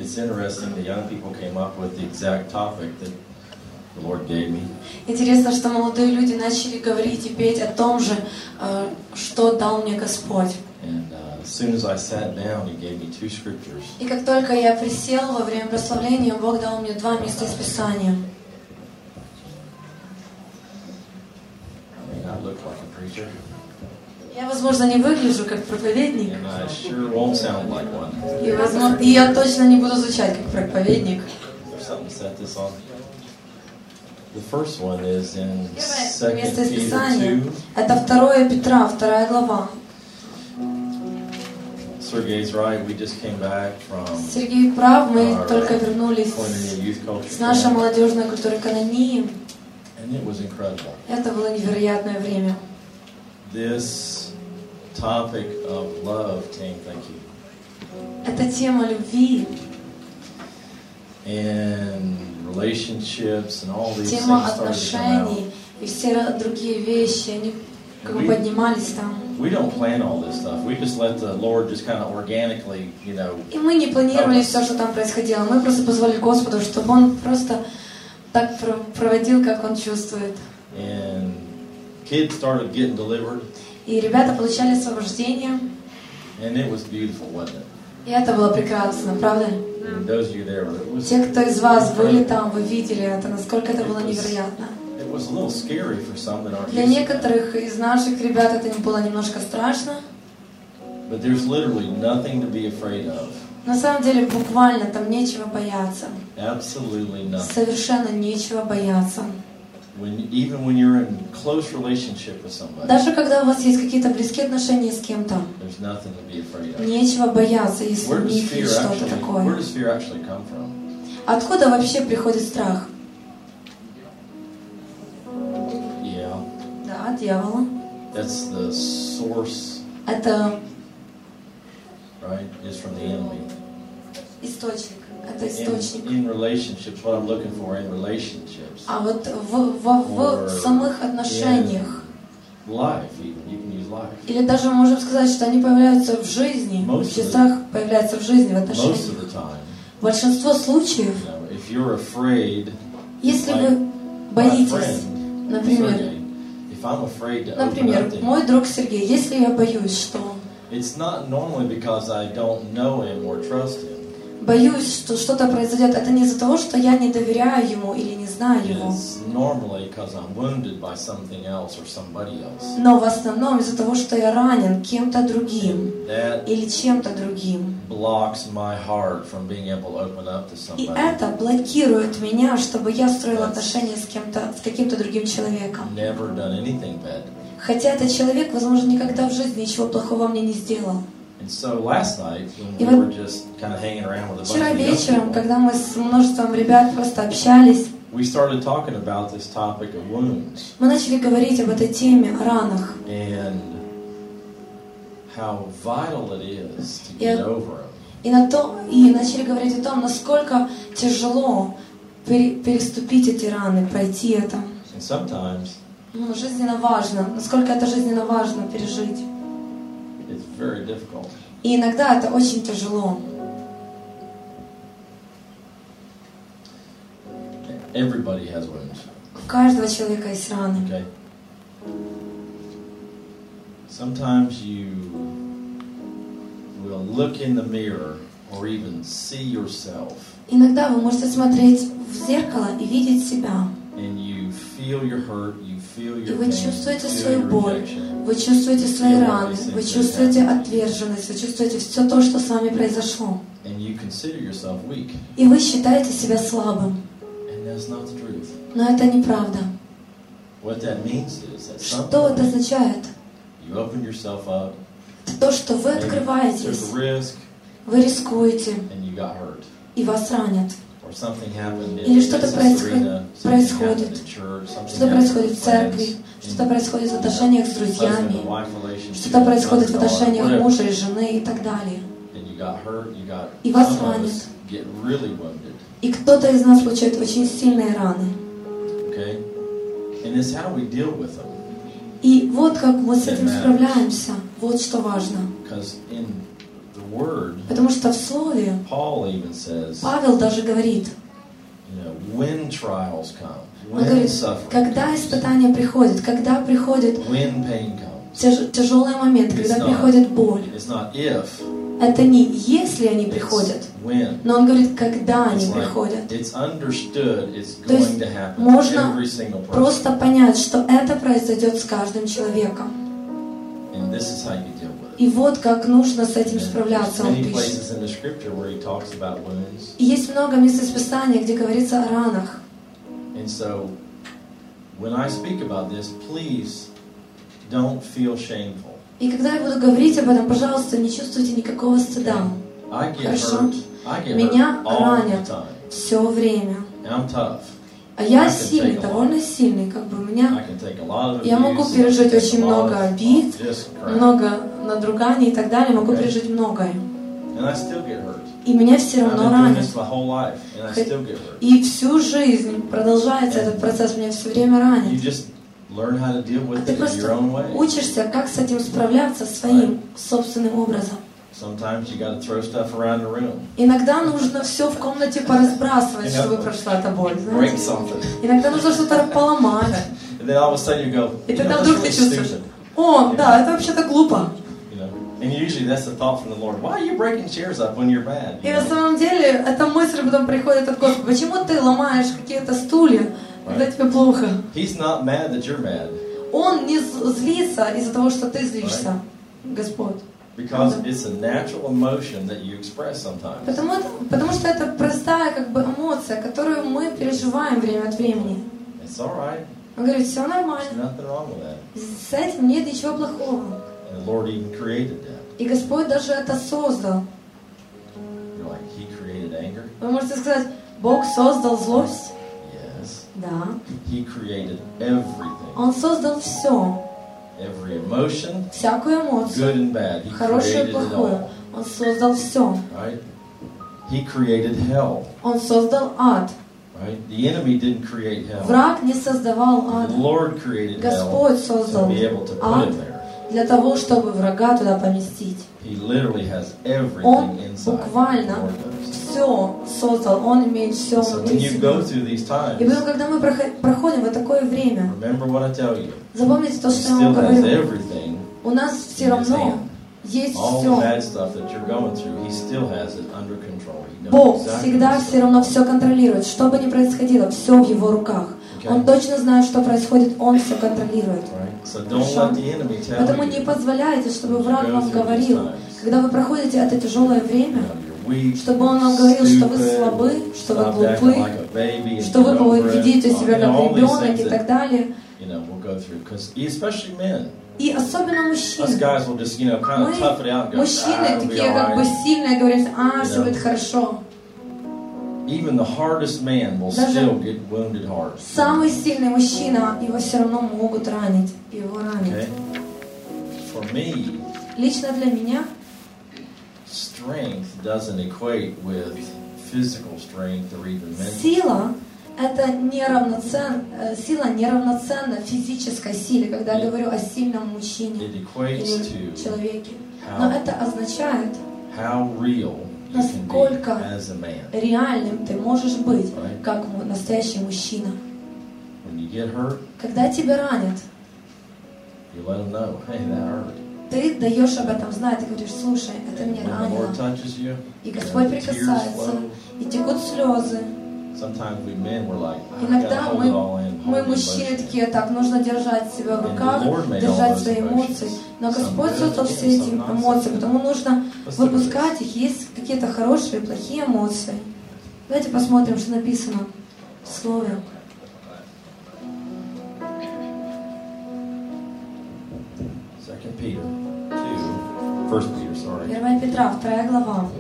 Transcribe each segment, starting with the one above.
it's interesting the young people came up with the exact topic that the Lord gave me. Интересно, что молодые люди начали говорить и петь о том же, что дал мне Господь. And as soon as I sat down, He gave me 2 scriptures. И как только я присел во время прославления, Бог дал мне 2 места из Писания. I mean, I look like a preacher. Я, возможно, не выгляжу как проповедник. And I sure won't sound like one. И, возможно, и я точно не буду звучать как проповедник. There's something to set this on. The first one is in Первое 2 место из Peter Писания 2. — это 2 Петра, 2 глава. Sergey's right. We just came back from Сергей прав, мы только вернулись Koinonia Youth Culture с нашей Camp, молодежной культуры Коинонии. and it was incredible. Это было невероятное время. This topic of love came, thank you, Это тема любви, and relationships, and all these things тема started to come out. отношений и все другие вещи, они как бы поднимались там. We don't plan all this stuff. We just let the Lord just kind of organically, you know. И мы не планировали все, что там происходило. Мы просто позволили Господу, чтобы Он просто так проводил, как Он чувствует. And kids started getting delivered, И ребята получали освобождение. and it was beautiful, wasn't it? И это было прекрасно, правда? And those of you there, it was. Те, кто из вас были там, вы видели это, насколько это было невероятно. It was a little scary for some that aren't Для used to it. некоторых из наших ребят это было немножко страшно. But there's literally nothing to be afraid of. На самом деле, буквально там нечего бояться. Absolutely nothing. Совершенно нечего бояться. Even when you're in close relationship with somebody, Даже когда у вас есть какие-то близкие отношения с кем-то, there's nothing to be afraid of. нечего бояться, если Where у does них fear есть что-то where такое. does fear actually come from? Откуда вообще приходит страх? Yeah, Да, от дьявола. that's the source, Это right? Is from the enemy. источник. Это источник. In relationships, what I'm looking for in relationships, А вот в самых отношениях, life, even you can use life. или даже можем сказать, что они появляются в жизни, страх появляется в жизни, в Most отношениях. of the time, Большинство случаев, you know, if you're afraid, если like вы my боитесь, friend, например, Sergey, if I'm afraid to open например, up to him, мой друг Сергей, если я боюсь, что it's not normally because I don't know him or trust him. боюсь, что что-то произойдет, это не из-за того, что я не доверяю ему или не знаю его, It's normally because I'm wounded by something else or somebody else. но в основном из-за того, что я ранен кем-то другим That или чем-то другим. blocks my heart from being able to open up to И somebody. это блокирует меня, чтобы я строила отношения с кем-то, с каким-то другим человеком. Never done anything bad. Хотя этот человек, возможно, никогда в жизни ничего плохого мне не сделал. And so last night, when И we вот were just kind of hanging around with a bunch вчера of young вечером, people, когда мы с множеством ребят просто общались, we started talking about this topic of wounds мы начали говорить об этой теме, о ранах. and how vital it is to Я- get over them. И начали говорить о том, насколько тяжело переступить эти раны, пройти это. And sometimes Жизненно важно, насколько это жизненно важно пережить. it's very difficult. И иногда это очень тяжело. Everybody has wounds. У каждого человека есть раны. Okay. Sometimes you will look in the mirror or even see yourself, Иногда вы можете смотреть в зеркало и видеть себя. and you feel your hurt, you feel И your вы pain, чувствуете you feel свою your боль, rejection. вы чувствуете свои раны, вы чувствуете отверженность, вы чувствуете все то, что с вами произошло. And you consider yourself weak, И вы считаете себя слабым. and that's not the truth. Но это неправда. What that means is that Что это sometimes означает? you open yourself up, Это то, что вы maybe took открываетесь, a risk, вы рискуете, and you got hurt. и вас ранят. Or something happened in Или что-то business arena, something происходит. happened in church, something Что-то happened происходит with в церкви, friends, что-то in происходит в отношениях с husband друзьями, and wife relationship, что-то происходит в mother-daughter, отношениях whatever. мужа и жены и так далее. And you got hurt, you got И вас some of ранят. us get really wounded. И кто-то из нас получает очень сильные раны. Okay? And it's how we deal with them. И вот как мы с этим справляемся. Вот что важно. Because in the word, Потому что в Слове Paul even says, Павел даже говорит, when trials come, он when говорит, suffering, когда испытания приходят, когда приходит when pain comes, тяжелый момент, когда It's not- приходит боль. it's not if, Это не если они it's приходят, when. но он говорит, когда они It's like, приходят. it's understood, it's То есть going to happen to можно every single person. Просто понять, что это произойдет с каждым человеком. And this is how you deal with it. И вот как нужно с этим And справляться, there's он many пишет. places in the scripture where he talks about wounds. И есть много мест из Писания, где говорится о ранах. And so, when I speak about this, please don't feel shameful. И когда я буду говорить об этом, пожалуйста, не чувствуйте никакого стыда. I get Хорошо. hurt. I get Меня hurt all the ранят time. все время. And I'm tough. А я I can сильный, take a lot. довольно сильный. Как бы у меня I can take a lot of Я могу abuse, пережить I can take очень a lot много of обид, just crap. много надруганий и так далее, могу Okay. пережить многое. And I still get hurt. И меня все I've равно been doing ранят. this my whole life, and I still get hurt. И всю жизнь продолжается этот процесс, меня все время You ранит. just learn how to deal А with ты it in your просто own way. учишься, как с этим справляться своим собственным образом. Sometimes you got to throw stuff around the room, Иногда нужно все в комнате поразбрасывать, чтобы прошла эта боль. break Знаете? something, Иногда нужно что-то поломать. and then all of a sudden you go, И you know, тогда that's вдруг really ты чувствуешь, stupid. о, да, это вообще-то глупо. You know, and usually that's the thought from the Lord. Why are you breaking chairs up when you're mad? И You на know? самом деле эта мысль потом приходит от Господа. Почему ты ломаешь какие-то стулья, когда тебе плохо? He's not mad that you're mad Он не злится из-за того, что ты злишься, Господь. because it's a natural emotion that you express sometimes. Потому что это простая как бы эмоция, которую мы переживаем время от времени. It's all right. Он говорит, все There's нормально, nothing wrong with that. с этим нет ничего плохого. And the Lord even created that. И Господь даже это создал. You're like, He created anger? Вы можете сказать, Бог создал злость? Yes. Да. He created everything. Он создал все, Every emotion, всякую эмоцию, good and bad. He хорошую и created it плохую. all. Он создал все. Right? He created hell. Он создал ад. Right? The enemy didn't create hell. Враг не создавал ада. The Lord created hell Господь to создал be able to put ад him there. для того, чтобы врага туда поместить. He literally has Он everything inside. буквально The Lord does. все создал, Он имеет все So when внутри you себя. go through these И times, потом, когда мы проходим вот такое время, remember what I tell you. запомните то, He что я вам still has говорю. everything. У нас все in his равно hand. есть All the все. bad stuff that you're going through, He still has it under control. He knows Бог exactly всегда what's все равно все контролирует. Что бы ни происходило, все в Его руках. Okay. Он точно знает, что происходит, Он все контролирует. Right? So don't Хорошо. let the enemy tell Поэтому you не позволяйте, чтобы when you враг go вам through these говорил, times, когда вы проходите это тяжелое время, you're weak, чтобы он вам говорил, что вы stupid, слабы, что вы stop глупы, acting like a baby and что вы get over it. ведите себя You know, как all these ребенок things и that, так далее. we'll go through. Because especially men. И особенно Us мужчины. guys will just, kind of tough it out and go, Мужчины it'll be такие all как бы right. сильные, говорят, все know. будет хорошо. Even the hardest man will Даже still get wounded hard. Самый сильный мужчина, его все равно могут ранить, его ранят. Okay? For me, Лично для меня strength doesn't equate with physical strength or even mental. сила это сила неравноценна физической силе, когда я говорю о сильном мужчине It equates или to человеке. Но how, это означает, how real you can be насколько as a man. реальным ты можешь быть, Right? как настоящий мужчина. When you get hurt, Когда тебя ранят, you let them know, hey, that hurt. ты даешь об этом знать, ты говоришь, слушай, это And меня when the ранило. Lord touches you, И Господь and the tears прикасается, flow, и текут слезы. sometimes we men, we're like, I gotta Иногда hold it all in, мы hold the мужчины emotion. такие, так, нужно держать себя в And руках, the Lord made all держать those свои эмоции. emotions. Но Some Господь good, создал some все эти not so эмоции, good. потому нужно Let's look at выпускать их. Есть какие-то хорошие, плохие эмоции. Давайте посмотрим, что написано в Слове. Second Peter 2, 1 Peter, sorry. 1 Петра, 2 глава.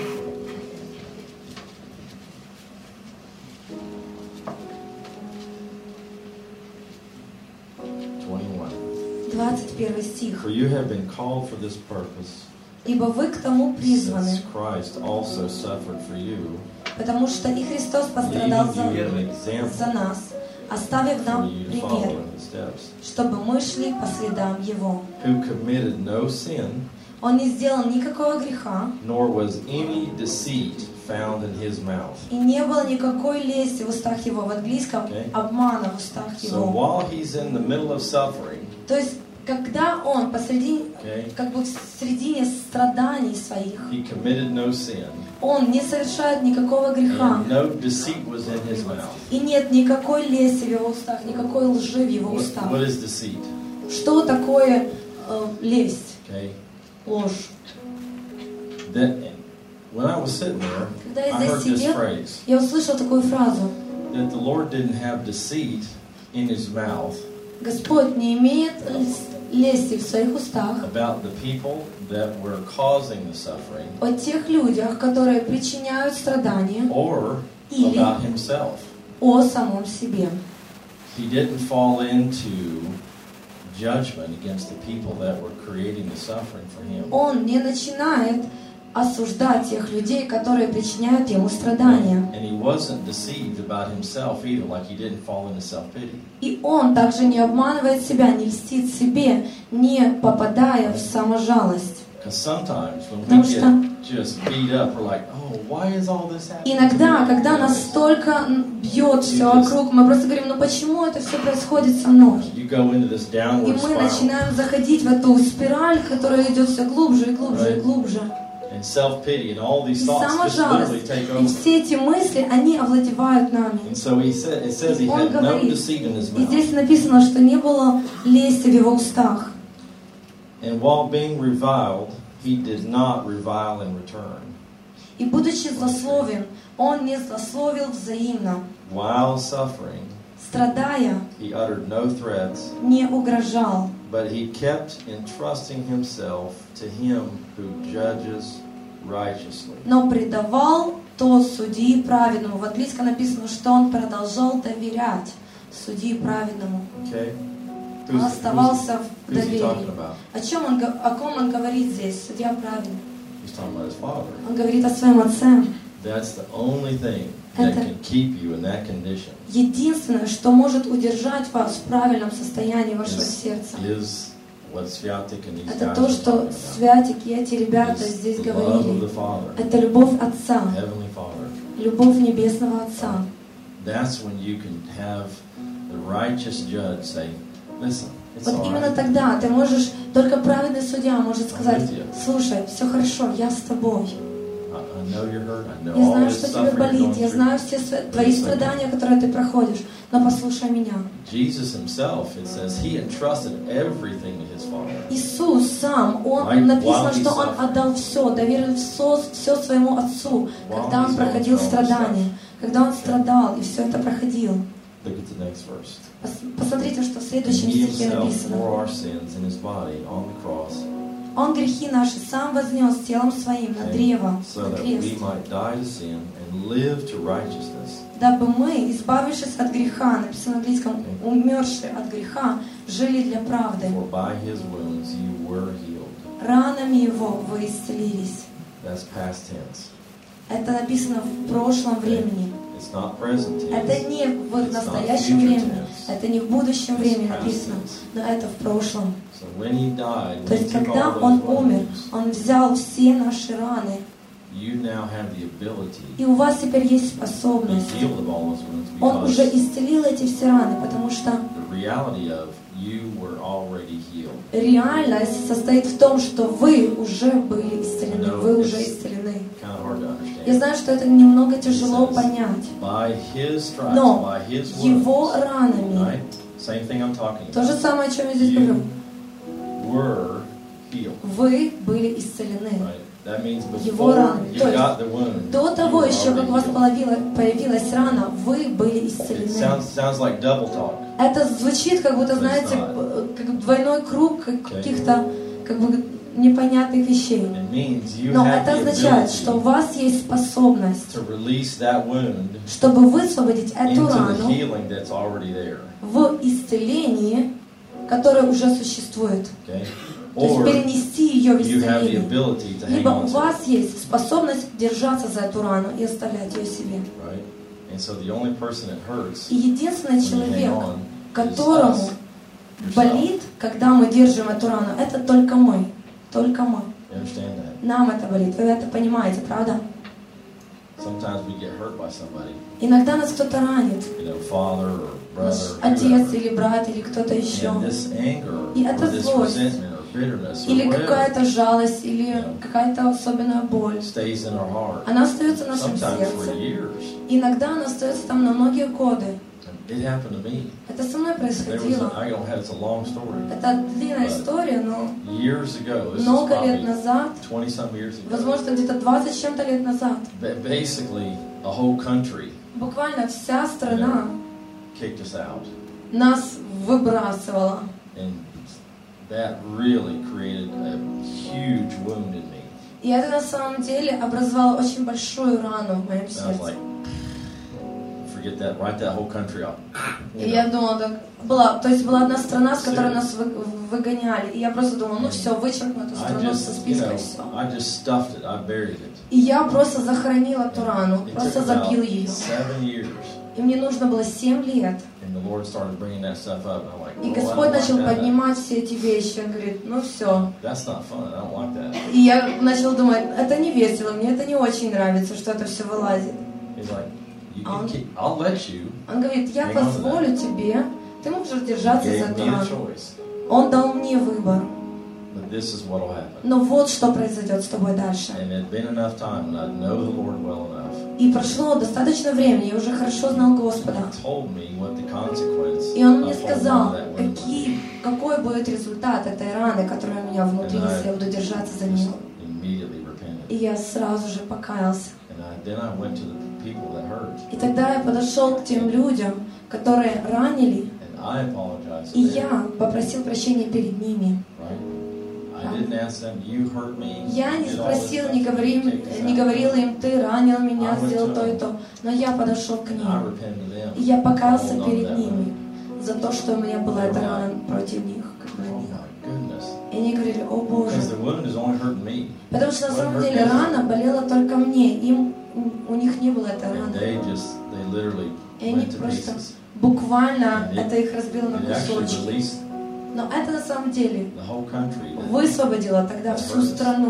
this, 21 стих. For you have been called for this purpose, «Ибо вы к тому призваны, since Christ also suffered for you, потому что и Христос leaving пострадал you an за example нас, оставив for нам you to пример, follow in his steps, чтобы мы шли по следам Его, who committed no sin, Он не сделал никакого греха, nor was any deceit found in his mouth. и не было никакой лести в устах его. В английском Okay. обмана в устах So его. while he's in the middle of suffering, То есть, когда он посреди, okay, как бы в середине страданий своих, he committed no sin, он не совершает никакого греха, and no deceit was in his mouth. и нет никакой лести в его устах, никакой лжи в его устах. What is deceit? Что такое лесть, Okay. ложь? When I was sitting there, Когда я I heard здесь this сидел, phrase я услышал такую фразу: that the Lord didn't have deceit in his mouth Господь не имеет лести в своих устах about the people that were causing the suffering о тех людях, которые причиняют страдания, or или about himself. о самом себе. He didn't fall into judgment against the people that were creating the suffering for him. Он не начинает осуждать тех людей, которые причиняют ему страдания. And he wasn't deceived about himself either, like he didn't fall into self-pity. И он также не обманывает себя, не льстит себе, не попадая в саможалость. Because sometimes when we Потому что get just beat up, we're like, oh, why is all this happening? иногда, когда нас столько бьет все вокруг, мы просто говорим: ну почему это все происходит со мной? You go into this И downward мы spiral. начинаем заходить в эту спираль, которая идет все глубже и глубже и глубже. And self-pity and all these И thoughts just literally саможалость, take и over. все эти мысли, они овладевают нами. And so it says he И он had no говорит, deceit in his и mouth. здесь написано, что не было лести в его устах. And while being reviled, he did not revile in return. И будучи злословен, он не злословил взаимно. While suffering, Страдая, he uttered no threats, не угрожал, but he kept entrusting himself to him who judges righteously. но предавал то судьи праведному. В английском написано, что он продолжал доверять судьи праведному. Okay? Он оставался в who's he talking доверии. about? О ком он говорит здесь, судья праведный? He's talking about his father. Он говорит о своем отце. That's the only thing that Это can keep you in that condition. единственное, что может удержать вас в правильном состоянии вашего сердца. Is what Sviatik and these Это guys то, are что talking about. Святик и эти ребята Is здесь the love of говорили. the Father, Это любовь Отца, Heavenly Father. любовь Небесного Отца. That's when you can have the righteous judge say, listen, it's Вот all именно right. тогда ты можешь, только праведный судья может сказать: with you. слушай, все хорошо, я с тобой. I know you're hurt. I know Я all знаю, this что тебе suffering you're болит, going я through. знаю все твои страдания, которые ты проходишь, но послушай меня. Jesus himself, it says, he entrusted everything to his Father. Иисус сам, Он написано, что Он отдал все, доверил все своему Отцу, когда Он проходил страдания, когда Он страдал и все это проходил. Look at the next verse. Посмотрите, что в следующем He стихе himself написано. bore our sins in his body on the cross, Он грехи наши сам вознес телом своим на древо, so на that we крест, might die to sin and live to righteousness. дабы мы, избавившись от греха, написано на английском, умершие от греха, жили для правды. For by his wounds you were healed. Ранами Его вы исцелились. That's past tense. Это написано в прошлом времени. It's not present tense. Это не в It's not настоящем future времени. tense. Это не в будущем времени It's past написано, tense. но это в прошлом. So when he died, То when he есть, took когда all Он those умер, wounds, Он взял все наши раны, you now have the ability и у вас теперь есть to be способность. healed of all those wounds Он уже because исцелил эти все раны, потому что the reality of you were already healed. реальность состоит в том, что вы уже были исцелены, вы уже исцелены. Kind of hard to understand. Я знаю, что это немного тяжело понять, By his stripes, но by his Его wounds, ранами, right? Same thing I'm talking то же about. самое, о чем я здесь говорю, You were healed, вы были исцелены. right? That means Его before ранами. you То есть, got the wound, до you того were еще, как у вас already healed. появилась рана, вы были It исцелены. sounds like double talk. Это звучит, как будто, It's знаете, not. как двойной круг каких-то как бы непонятных вещей. It means you Но have это the означает, что у ability вас есть способность, to release that wound чтобы высвободить эту into the рану healing that's already there. в исцелении, которое уже существует. Okay? То есть Or перенести ее в you have the исцеление. ability to hang Либо on у to it. вас есть способность держаться за эту рану и оставлять ее себе. Right? And so the only person that hurts И единственный when you hang человек, on is которому us, yourself. болит, когда мы держим эту рану, это только мы. Только мы. You understand that? Нам это болит. Вы это понимаете, правда? Sometimes we get hurt by somebody. Иногда нас кто-то ранит. You know, father or Наш brother. отец или брат или кто-то еще. And this anger И or это this злость. resentment or bitterness or Или whatever какая-то жалость, или какая-то особенная боль. stays in our heart. Она остается в нашем Sometimes for сердце. years. Иногда она остается там на многие годы. It happened to me. Это со мной There was происходило. it's a long story. Это длинная история, но Years ago, this is много лет probably назад, 20-some years ago. возможно, где-то 20 с чем-то лет назад, Basically, a whole country буквально вся страна kicked us out. нас выбрасывала. And that really created a huge wound in me. И это на самом деле образовало очень большую рану в моем And I was сердце. like, forget that, write that whole country out. И я думала, так, была одна страна, с которой нас выгоняли. И я просто думала, ну все, вычеркну эту страну со списка и все. I just stuffed it, I buried it. И я просто захоронила эту рану, It просто took about забил ее. 7 years. И мне нужно было 7 лет. And the Lord started bringing that stuff up. And I'm like, И oh, Господь I don't начал like that. поднимать все эти вещи. Он говорит, ну все. That's not fun, I don't like that. И я начала думать, это не весело, мне это не очень нравится, что это все вылазит. He's like, you can keep, I'll let you. Он говорит, я позволю тебе, ты можешь держаться за Gave эту me a рану. choice. Он дал мне выбор. But this is what'll happen. Но вот что произойдет с тобой дальше. And it had been enough time, and I know the Lord well enough. И прошло достаточно времени, я уже хорошо знал Господа. He told me what the consequence И Он мне of holding сказал, on to that wound would be. какой будет результат этой раны, которая у меня внутри, если я буду держаться за нее. Immediately repented. И я сразу же покаялся. And then I went to the people that hurt. И тогда я подошел к тем людям, которые ранили, And I apologized to и them. я попросил прощения перед ними. Right? I didn't ask them, you hurt me. Я не did all this спросил, stuff, не take говорила this out. им, ты ранил меня, I went сделал to то и them. то. Но я подошел к I ним. repented to them. И я покаялся for holding on to перед that ними wound. за то, что у меня была эта рана против них. Oh my goodness. И они говорили, о Боже. Because the wound is only hurting me. Потому что на самом деле рана болела только мне. У них не было этой And раны. they literally И они went to просто pieces. буквально And это их разбило на It actually кусочки. released Но это на самом деле the whole country. that, высвободило тогда всю страну,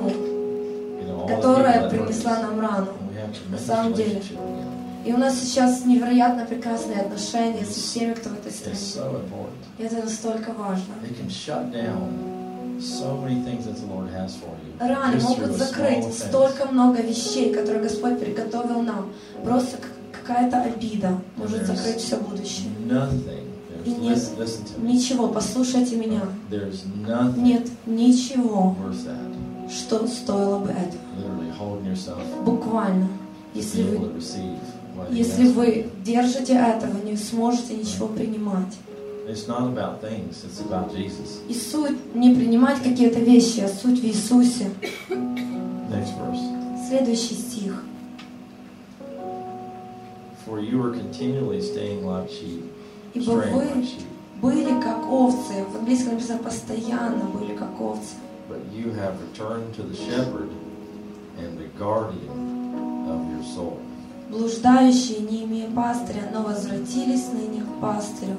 you know, all the которая people that hurt принесла us. нам рану. And we have a На tremendous самом деле. relationship again. И у нас сейчас невероятно прекрасные отношения со всеми, кто в этой It's стране. so important. И это настолько важно. It can shut down so many things that the Lord has for you. Раны Just могут through a закрыть small offense. столько много вещей, которые Господь приготовил нам. Просто какая-то обида может закрыть все будущее. Nothing. И нет Listen to me. ничего, послушайте меня. There's nothing Нет ничего, worth that. что стоило бы этого. Literally holding yourself, Буквально. Если being able вы, to receive what He если has for вы you. держите это, вы не сможете ничего принимать. It's not about things, it's about Jesus. И суть не принимать какие-то вещи, а суть в Иисусе. Next verse. Следующий стих. For you are continually staying like sheep, Ибо straying вы like sheep. были как овцы. В английском написано постоянно были как овцы. But you have returned to the shepherd and the guardian of your soul. Блуждающие, не имея пастыря, но возвратились ныне к пастырю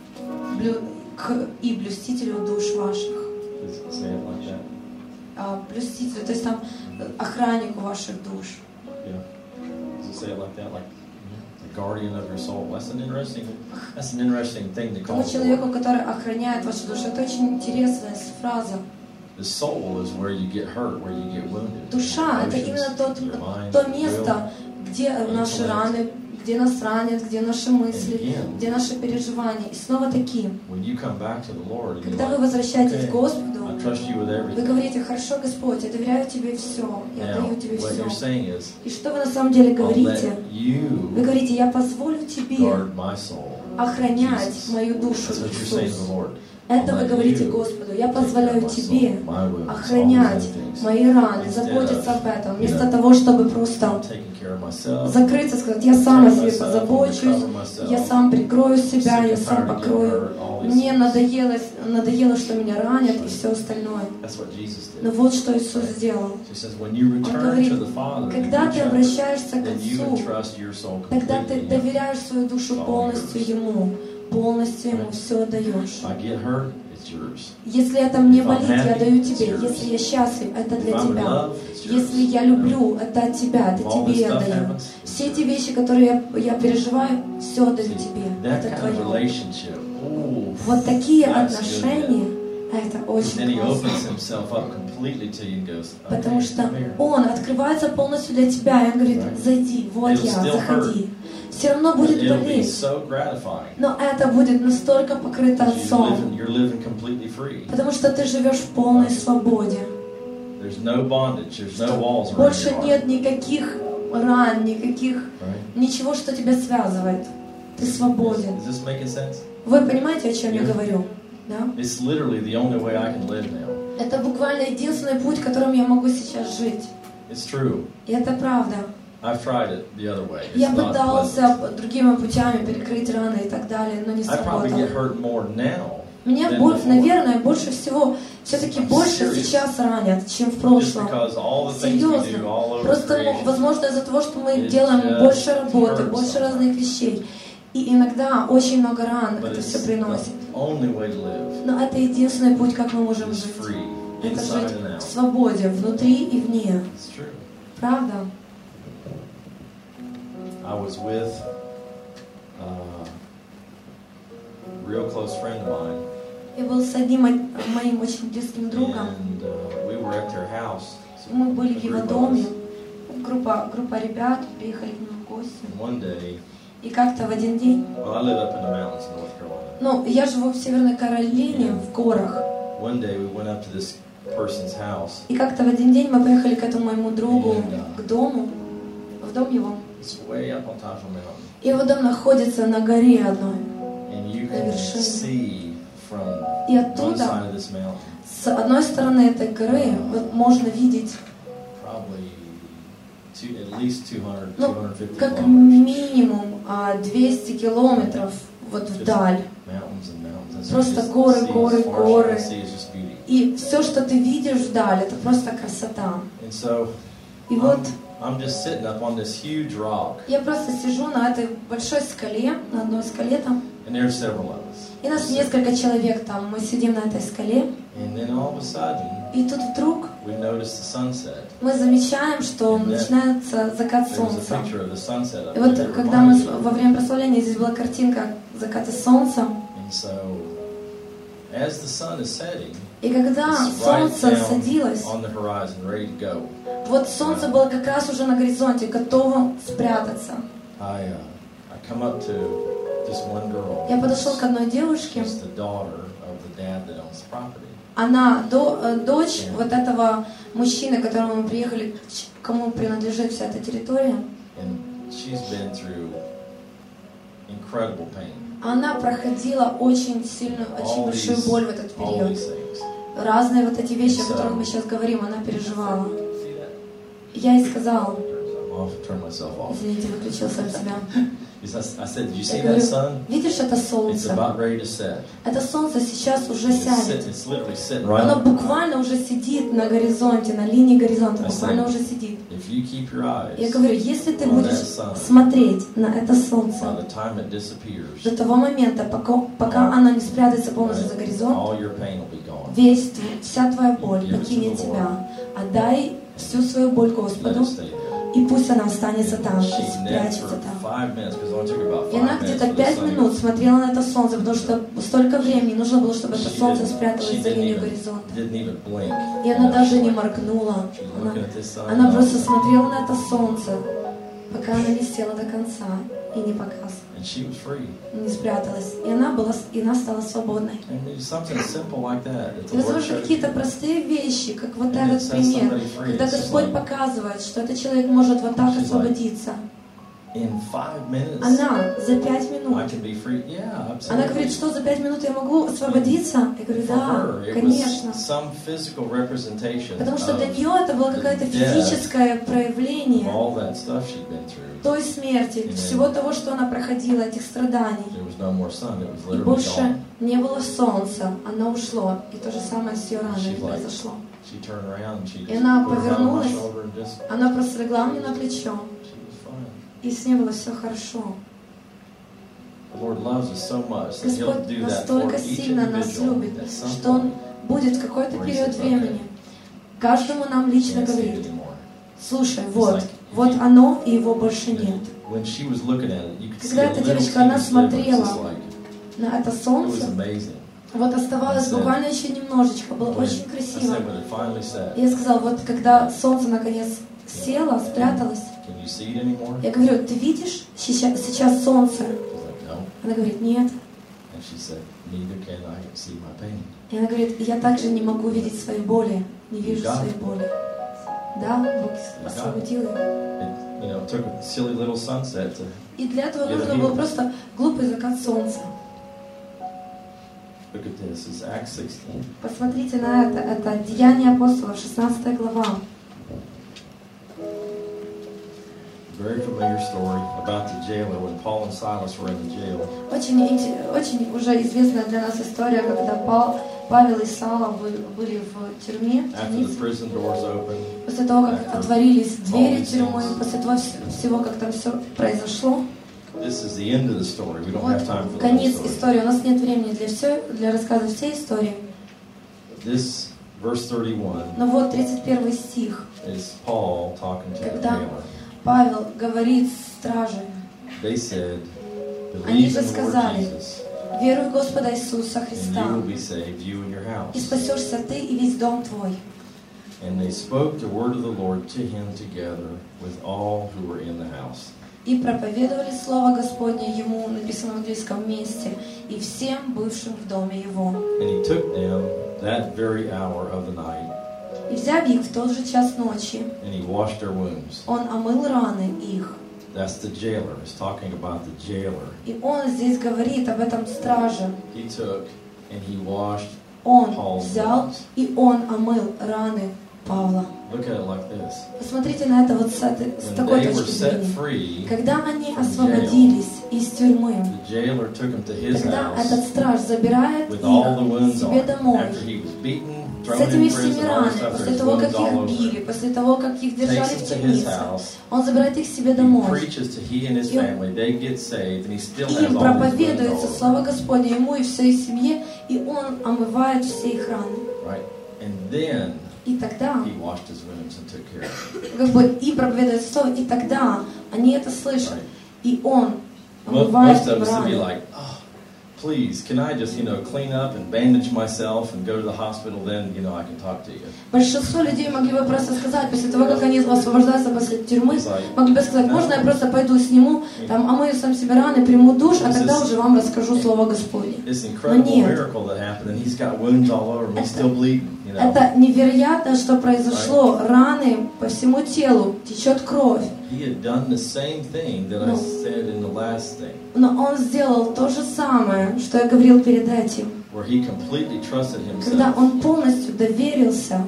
и блюстителю душ ваших. Does it say it like that? Блюстителю, то есть там охраннику ваших душ. Yeah. Does it say it like that? Like the guardian of your soul. That's an interesting thing to call Тому человеку, который охраняет вашу душу, это очень интересная фраза. The soul is where you get hurt, where you get wounded. Душа — это именно то место, где наши раны, где нас ранят, где наши мысли, где наши переживания. И снова таким, когда вы возвращаетесь к Господу, вы говорите: хорошо, Господь, я доверяю Тебе все, я отдаю Тебе все. И что вы на самом деле говорите? Вы говорите: я позволю Тебе охранять мою душу, Иисус. Это вы говорите Господу: я позволяю Тебе охранять мои раны, заботиться об этом, вместо того, чтобы просто закрыться, сказать: я сам о себе позабочусь, я сам прикрою себя, я сам покрою. Мне надоело, что меня ранят и все остальное. Но вот что Иисус сделал. Он говорит: когда ты обращаешься к Отцу, тогда ты доверяешь свою душу полностью Ему. Полностью Ему все отдаешь. Если это мне болит, я даю тебе. Если я счастлив, это для тебя. Если я люблю, это от тебя, это тебе я даю. Все эти вещи, которые я переживаю, все даю тебе. Это твое. Вот такие отношения, это очень классно. Потому что Он открывается полностью для тебя, и Он говорит: зайди, вот я, заходи. Все равно будет болеть, но это будет настолько покрыто Отцом, потому что ты живешь в полной свободе. Больше нет никаких ран, ничего, что тебя связывает. Ты свободен. Вы понимаете, о чем я говорю? Да? Это буквально единственный путь, которым я могу сейчас жить. И это правда. Я пытался другими путями перекрыть раны и так далее, но не сработало. Меня, наверное, больше всего, все-таки больше сейчас ранят, чем в прошлом. Серьезно. Просто, возможно, из-за того, что мы делаем больше работы, больше разных вещей. И иногда очень много ран это все приносит. Но это единственный путь, как мы можем жить. Это жить в свободе, внутри и вне. Правда? I was with a real close friend of mine. Я был с одним моим очень близким другом. We were at their house. Мы были в его доме. Группа ребят приехали к нему в гости. One day. И как-то в один день. Well, I live up in the mountains in North Carolina. Ну, я живу в Северной Каролине, в горах. One day we went up to this person's house. И как-то в один день мы поехали к этому моему другу к дому, в дом его. И его дом находится на горе одной, на вершине. И оттуда, с одной стороны этой горы, вот можно видеть, ну, как минимум 200 километров вот вдаль. Просто горы, горы, горы. И все, что ты видишь вдаль, это просто красота. И вот я просто сижу на этой большой скале, на одной скале там. И нас несколько человек там, мы сидим на этой скале. И тут вдруг мы замечаем, что начинается закат солнца. И вот когда мы во время прославления, здесь была картинка заката солнца. И когда солнце садилось, вот солнце было как раз уже на горизонте, готово спрятаться. Я подошел к одной девушке. Она дочь вот этого мужчины, к которому мы приехали, кому принадлежит вся эта территория. Она проходила очень сильную, очень большую боль в этот период. Разные вот эти вещи, о которых мы сейчас говорим, она переживала. Я ей сказала, извините, выключился от себя. Я говорю, видишь это солнце? Это солнце сейчас уже сядет. Оно буквально уже сидит на горизонте, на линии горизонта, буквально уже сидит. Я говорю, если ты будешь смотреть на это солнце до того момента, пока оно не спрятается полностью за горизонт, вся твоя боль покинет тебя. Отдай всю свою боль Господу, и пусть она останется там, и спрячется там. И она где-то 5 минут смотрела на это солнце, потому что столько времени нужно было, чтобы это солнце спряталось за линию горизонта. И она даже не моргнула. Она просто смотрела на это солнце, пока она не села до конца и не погасла. Не спряталась. И она стала свободной. И возможно, какие-то простые вещи, как вот этот пример, когда Господь показывает, что этот человек может вот так освободиться. Она за 5 минут. Она говорит, что за 5 минут я могу освободиться? Я говорю, да, конечно. Потому что для нее это было какое-то физическое проявление той смерти, всего того, что она проходила, этих страданий. И больше не было солнца, оно ушло. И то же самое с ее ранами произошло. И она повернулась, она просто легла мне на плечо. И с ней было все хорошо. Господь настолько сильно нас любит, что Он будет в какой-то период времени каждому нам лично говорит: слушай, вот оно, и его больше нет. Когда эта девочка, она смотрела на это солнце, вот оставалось буквально еще немножечко, было очень красиво. И я сказала, вот когда солнце наконец село, спряталось, я говорю: ты видишь сейчас солнце? Она говорит: нет. И она говорит: я также не могу видеть свои боли, не вижу своей боли. Да, Бог освободил ее. И для этого нужно было просто глупый закат солнца. Посмотрите на это Деяния апостолов, 16 глава. Very familiar story about the jailer when Paul and Silas were in the jail. Очень уже известная для нас история, когда Павел и Сила были в тюрьме. После того, как отворились двери тюрьмы, после того всего, как там все произошло. Вот конец истории. У нас нет времени для рассказа всей истории. Но вот 31 стих. Когда Павел говорит страже, они же сказали: веруй в Господа Иисуса Христа, и спасешься ты и весь дом твой. И проповедовали слово Господне ему, написано в английском месте, и всем бывшим в доме его. И взяв их в тот же час ночи, он омыл раны их. И он здесь говорит об этом страже. Он взял и он омыл раны Павла. Посмотрите на это вот с такой точки зрения. Когда они освободились из тюрьмы, когда этот страж забирает их себе домой, с этими всеми ранами, после того, как их били, после того, как их держали в темнице, он забирает их себе домой. И им проповедуется Слово Господне, ему и всей семье, и он омывает все их раны. И тогда, как бы, и проповедуется Слово, и тогда они это слышат, и он омывает им раны. Please, can I just, clean up and bandage myself and go to the hospital? Then, I can talk to you. Большинство людей могли бы просто сказать, после того, как они освобождаются после тюрьмы, могли бы сказать: можно я просто пойду сниму, омою сам себе раны, приму душ, а тогда уже вам расскажу Слово Господне. Но нет. Это невероятно, что произошло. Раны по всему телу, течет кровь. Но он сделал то же самое, что я говорил перед этим. Когда он полностью доверился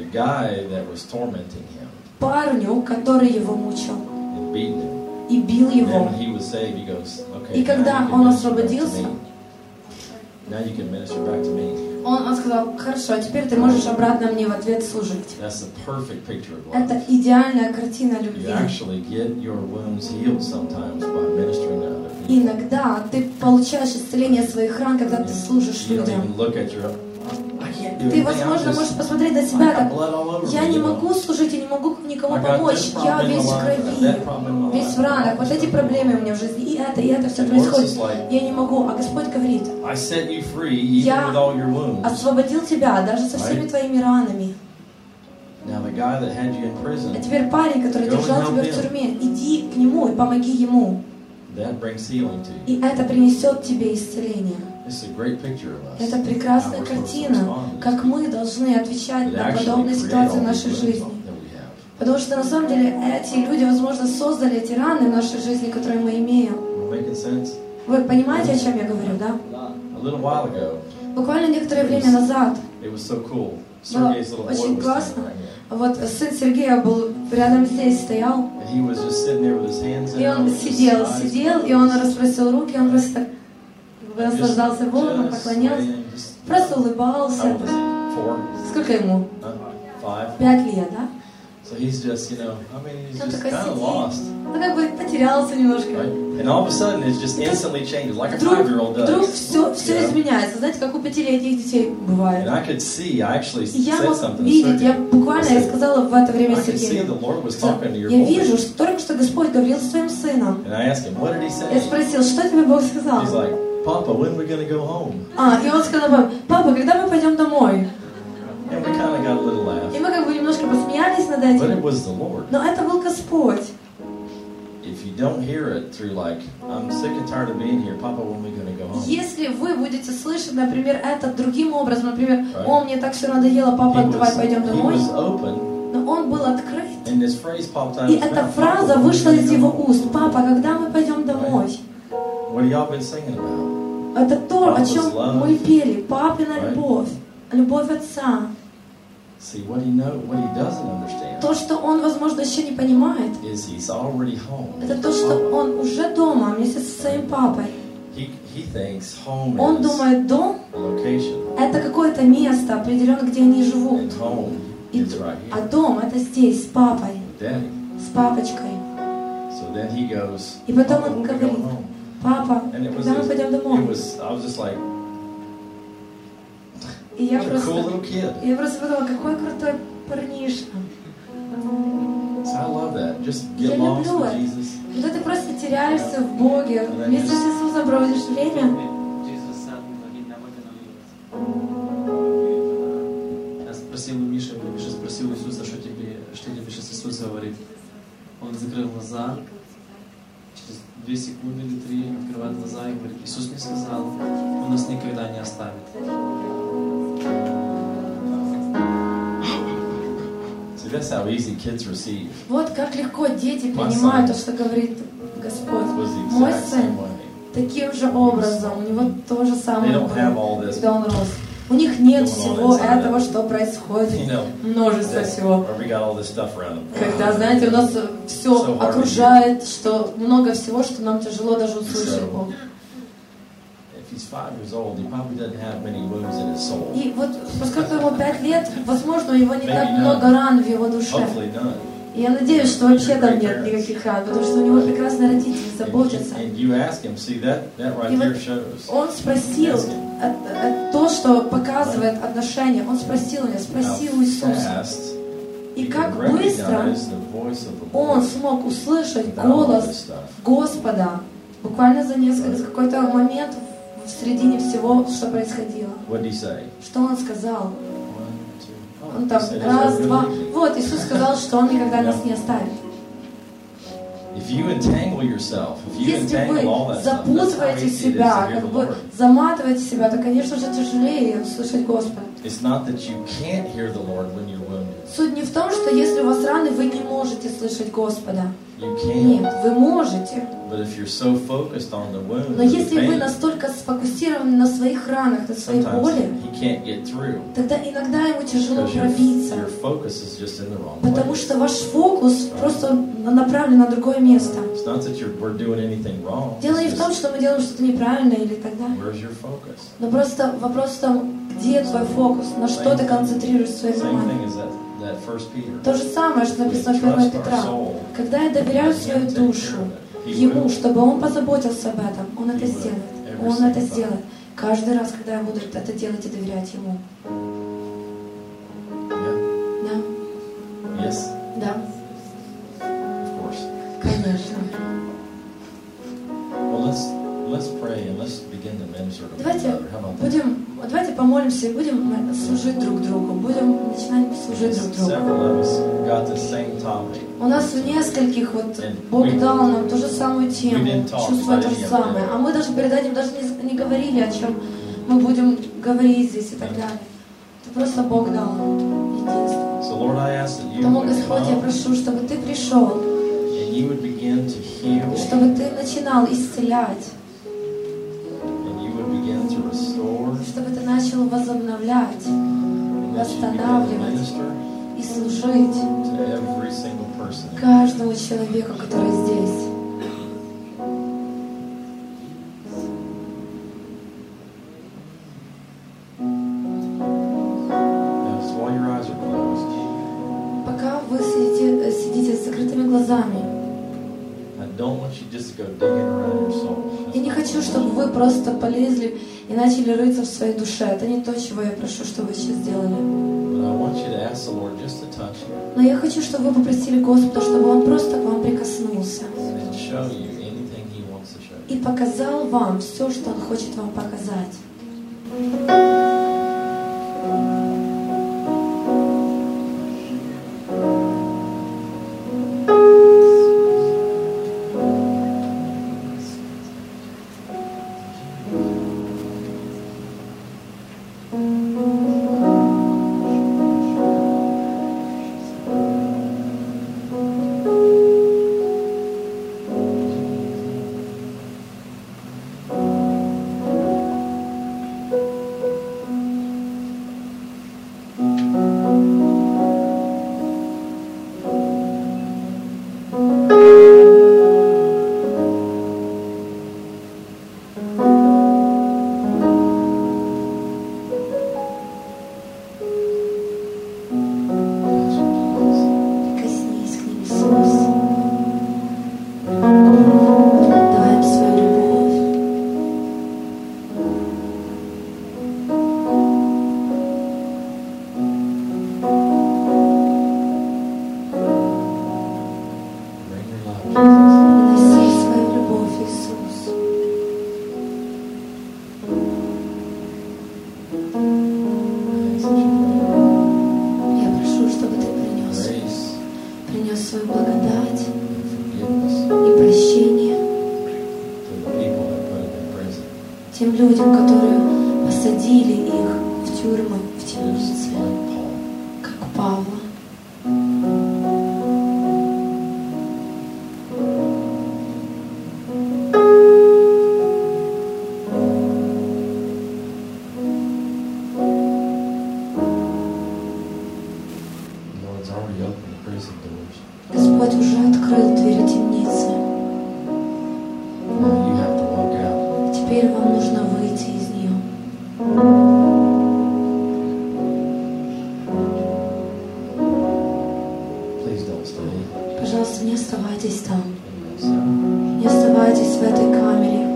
парню, который его мучил и бил его. И когда он освободился, он сказал: хорошо, теперь ты можешь обратно мне в ответ служить. Это идеальная картина любви. Иногда ты получаешь исцеление своих ран, когда ты служишь людям. Ты, возможно, можешь посмотреть на себя так: я не могу служить, я не могу никому помочь, я весь в крови, весь в ранах, вот эти проблемы у меня в жизни, и это все происходит, я не могу. А Господь говорит: я освободил тебя даже со всеми твоими ранами. А теперь парень, который держал тебя в тюрьме, иди к нему и помоги ему. И это принесет тебе исцеление. Это прекрасная картина, как мы должны отвечать на подобные ситуации в нашей жизни. Потому что на самом деле эти люди, возможно, создали эти раны в нашей жизни, которые мы имеем. Вы понимаете, о чем я говорю, да? Буквально некоторое время назад было очень классно. Вот сын Сергея был рядом здесь, стоял. И он сидел, и он распростер руки, он просто наслаждался Богом, поклонялся, просто улыбался. Сколько ему? 5 лет, да? So he's just, I mean, he's just kind of lost. Он как бы потерялся немножко. Right? And all of a sudden, it just instantly changes, like a 5-year-old does. Вдруг все изменяется, знаете, как у 5-летних детей бывает. And I could see, I actually said Я мог something to видеть, я Sergey. буквально сказала в это время I could see Сергею. the Lord was talking to your Я boy. вижу, что только что Господь говорил с твоим сыном. And I asked him, what did he say? Я спросил, что тебе Бог сказал? He's like, Papa, when are we going to go home? И он сказал, папа, когда мы пойдем домой? And we kind of got a little laugh. И мы как бы немножко посмеялись над But it этим. was the Lord. Но это был Господь. If you don't hear it through like, I'm sick and tired of being here, Papa, when are we going to go home? Если вы будете слышать, например, это другим образом, например, о, мне так все надоело, папа, давай пойдем He домой. was open, Но он был открыт. and this phrase popped out И of his эта mouth. фраза Papa, when вышла are we из gonna его go home? уст. Папа, когда мы пойдем домой? What have y'all been singing about? Это то, о чем мы пели. Папина любовь. Любовь отца. See, what he doesn't understand То, что он, возможно, еще не понимает, is he's already home. это то, что он уже дома вместе со своим папой. He thinks home Он is думает, дом a location, — это какое-то место определенно, где они живут. and home is right А here, дом — это здесь, с папой, Daddy. с папочкой. So then he goes, И потом Papa, он when we go говорит, home. папа, And it was когда мы пойдем домой? I was just like, И я what a cool просто little kid. подумала, какой крутой парнишка. So I love that. Just Я get lost люблю with это. Jesus. Когда ты просто теряешься в Боге, вместе с Иисусом проводишь время. Я спросил у Миши спросил Иисуса, что тебе сейчас Иисус говорит. Он закрыл глаза, через 2 секунды или 3 открывает глаза и говорит, Иисус мне сказал, Он нас никогда не оставит. See, that's how easy kids receive. Вот как легко дети принимают то, что говорит Господь. It was the Мой exact сын same way. таким же образом, у него то же They самое don't have было, all this. когда он рос. У них нет Going on всего inside этого, them. что происходит. You know, Множество всего. or we got all this stuff around them. Когда, знаете, у нас все окружает, что много всего, что нам тяжело даже услышать Бог. If he's 5 years old, he probably doesn't have many wounds in his soul. И вот, поскольку ему 5 лет, возможно, у него не так Maybe много none. ран в его душе. Hopefully none. И я надеюсь, что вообще там нет никаких ран, потому что у него прекрасные родители заботятся. And you ask him, see that right И there вот shows он спросил то, что показывает отношения. Он спросил у меня, спроси у how Иисуса. fast И he как can быстро recognize the voice of the он Lord смог услышать without all голос this stuff. Господа буквально за какой-то момент в середине всего, что происходило. What did he say? Что он сказал? 1, 2. Он там He said, раз, "It's два. really easy." Вот, Иисус сказал, что Он никогда нас не оставит. If you entangle yourself, if you Если вы entangle all that stuff, that's how запутываете easy it is to себя, hear как the бы Lord. заматываете себя, то, конечно же, тяжелее услышать Господа. It's not that you can't hear the Lord when you're wounded. Суть не в том, что если у вас раны, вы не можете слышать Господа. You can. Нет, вы можете. But if you're so focused on the wound, Но and the если вы pain, настолько сфокусированы на своих ранах, на своей sometimes боли, he can't get through тогда иногда ему тяжело because пробиться. your focus is just in the wrong Потому place. что ваш фокус просто направлен на другое место. It's not that we're doing anything wrong. Дело не It's в том, just, что мы делаем что-то неправильное или так далее. where's your focus? Но просто вопрос в том, где твой фокус, на что ты концентрируешь свое Same внимание. thing as that First Peter. То же самое, что написано в 1 Петра. Когда я доверяю свою душу Ему, чтобы Он позаботился об этом, Он это сделает. Он это сделает. Каждый раз, когда я буду это делать и доверять Ему. Yeah. Да? Yes, Да, of course. конечно. Well, let's pray and let's begin to minister to one Давайте another. How about that? давайте помолимся и будем служить друг другу. Будем начинать служить друг другу. Several of us got the same topic. У нас у нескольких Бог дал нам ту же самую тему, чувствуя то же самое. А мы даже перед этим даже не говорили, о чем мы будем говорить здесь и так далее. Это просто Бог дал нам единство. So Lord, I ask that you Потому, would Господь, я come прошу, чтобы Ты пришел, and you would begin to heal чтобы Ты начинал исцелять, and you would begin to restore чтобы Ты начал возобновлять and that you begin to восстанавливать minister и служить to every single person. каждому человеку, который здесь. Now, just while your eyes are closed, Пока вы сидите Я не хочу, чтобы вы просто полезли и начали рыться в своей душе. Это не то, чего я прошу, чтобы вы сейчас сделали. Но я хочу, чтобы вы попросили Господа, чтобы Он просто к вам прикоснулся и показал вам все, что Он хочет вам показать. Тем людям, которые посадили их в тюрьмы, в темницы, как Павла. Господь уже открыл двери темницы. Теперь вам нужно выйти из нее. Пожалуйста, не оставайтесь там. Не оставайтесь в этой камере.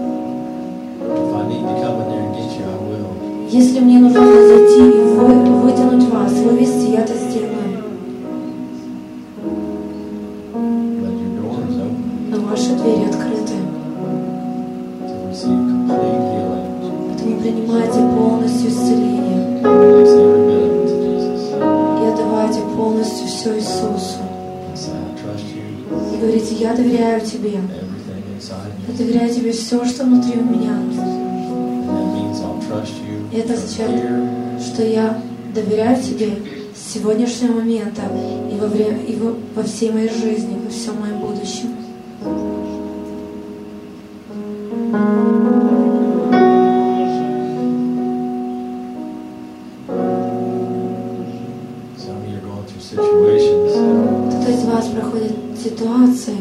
Если мне нужно зайти и вытянуть вас, вывести, я это сделаю. Но ваши двери открыты. Поэтому принимайте полностью исцеление. И отдавайте полностью все Иисусу. И говорите: я доверяю Тебе. Я доверяю Тебе все, что внутри у меня. И это означает, что я доверяю Тебе с сегодняшнего момента и во всей моей жизни, во всем моем будущем. Кто-то из вас проходит ситуации,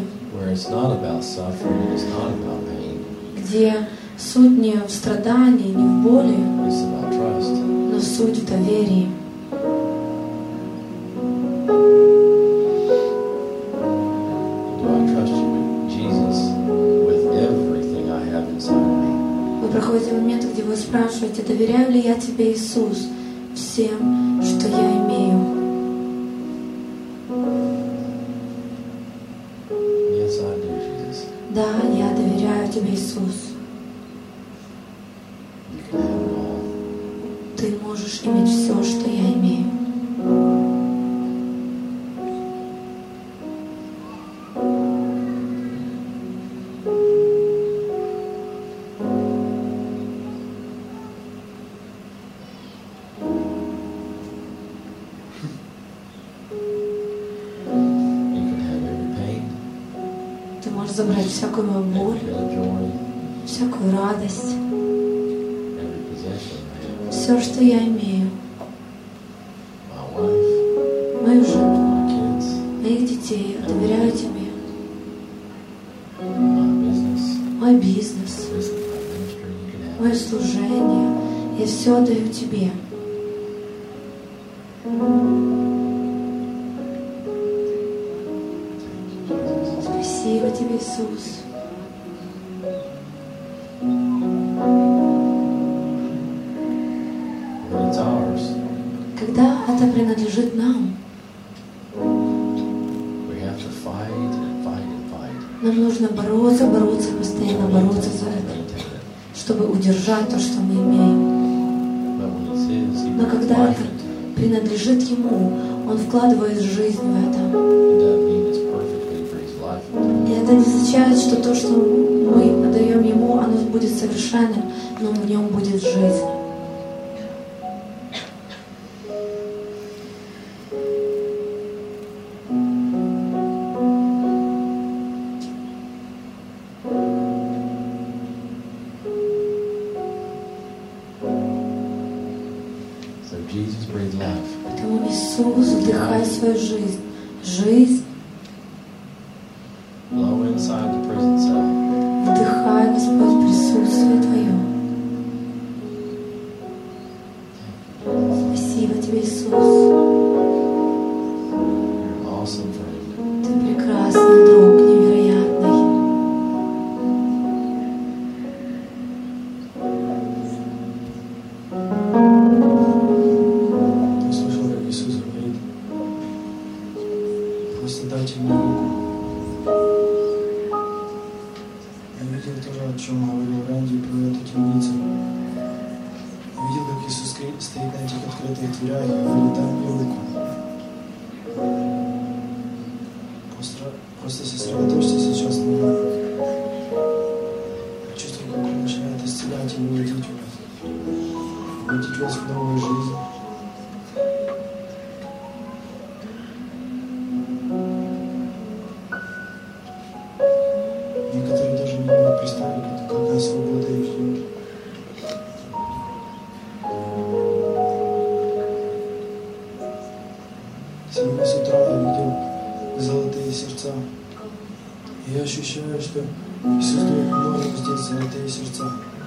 где суть не в страдании, не в боли, но суть в доверии. Вы проходите моменты, где вы спрашиваете: доверяю ли я Тебе, Иисус, всем, что я имею? Да, я доверяю Тебе, Иисус. Ты можешь иметь все, что я имею. Ты можешь забрать всякую мою боль, всякую радость, все, что я имею, мою жену, моих детей, я доверяю Тебе, мой бизнес, мое служение, я все отдаю Тебе. Спасибо Тебе, Иисус. это принадлежит нам. Нам нужно бороться, постоянно бороться за это, чтобы удержать то, что мы имеем. Но когда это принадлежит Ему, Он вкладывает жизнь в это. И это не означает, что то, что мы отдаем Ему, оно будет совершенным, но в нем будет жизнь. Поэтому Иисус, вдыхай свою жизнь. Жизнь. Вдыхай, Господь, присутствие Твое. Спасибо Тебе, Иисус. Ты прекрасный друг, невероятный. Я слышал, как Иисус говорит: просто дайте мне руку. Я видел тоже, о чем говорил Рэнди про эту темницу. Я видел, как Иисус стоит на этих открытых дверях и говорит: дай мне руку. Просто сосредоточьте сейчас на мне. Я чувствую, как Он начинает исцелять и выводить вас в новую жизнь. Некоторые даже не могут представить, какая свобода их ждет. Сегодня с утра я видел золотые сердца. И я ощущаю, что Иисус дает многим здесь золотые сердца.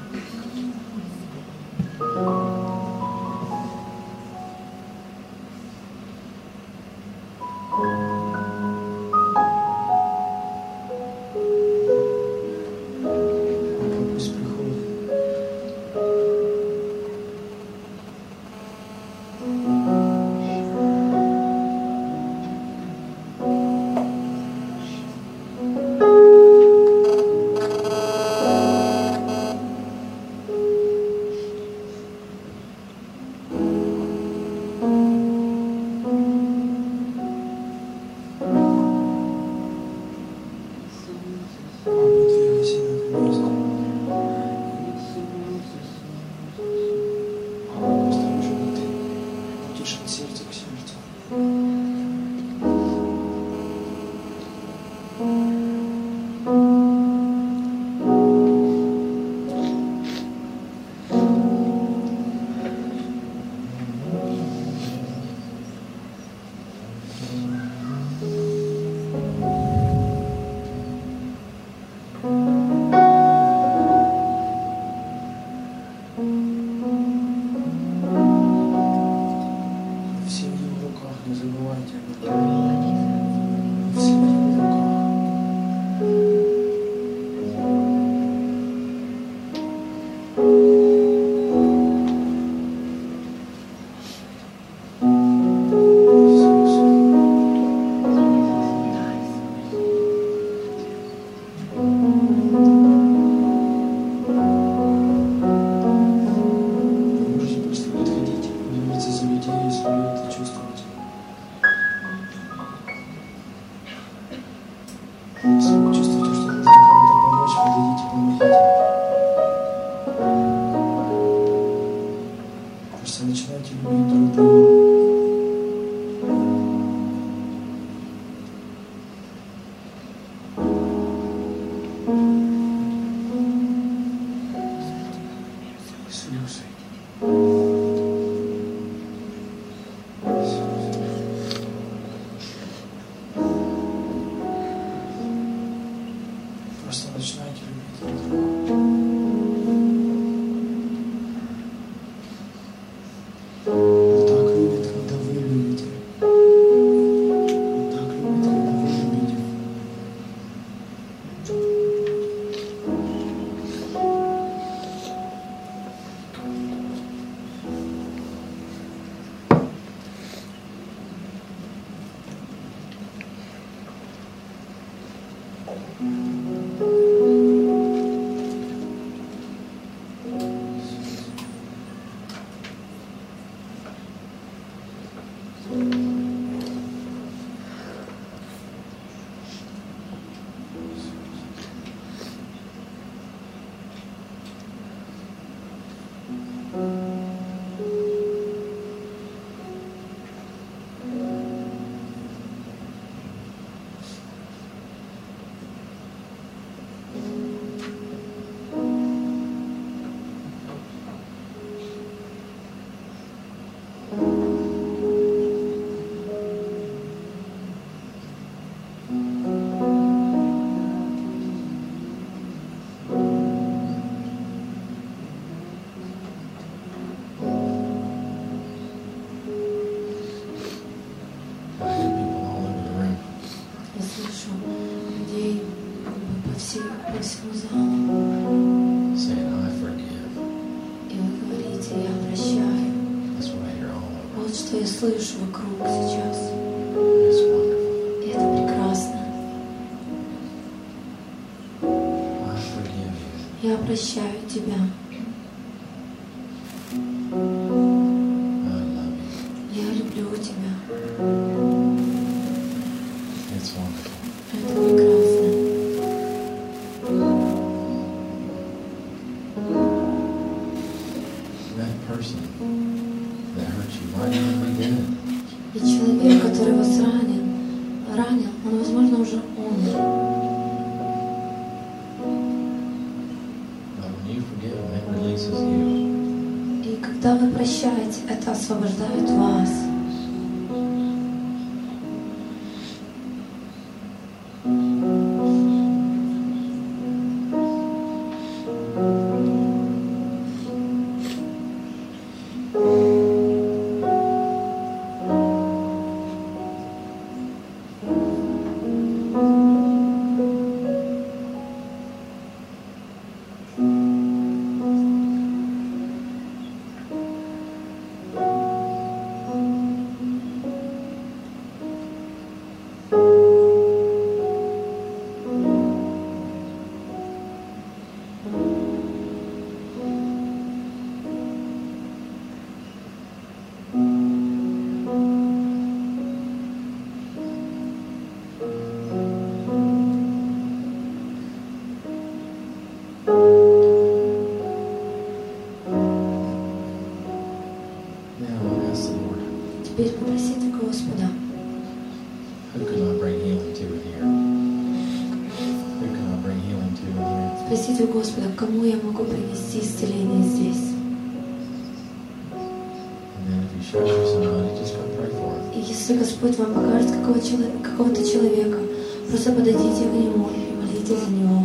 Пусть приходит. слышу вокруг сейчас. И это прекрасно. Я прощаю тебя. Я люблю тебя. Это прекрасно. И человек, который вас ранил, он, возможно, уже умер. И когда вы прощаете, это освобождает вас. Теперь попросите Господа. Спросите у Господа, кому я могу принести исцеление здесь. И если Господь вам покажет какого-то человека, просто подойдите к нему и молитесь за него.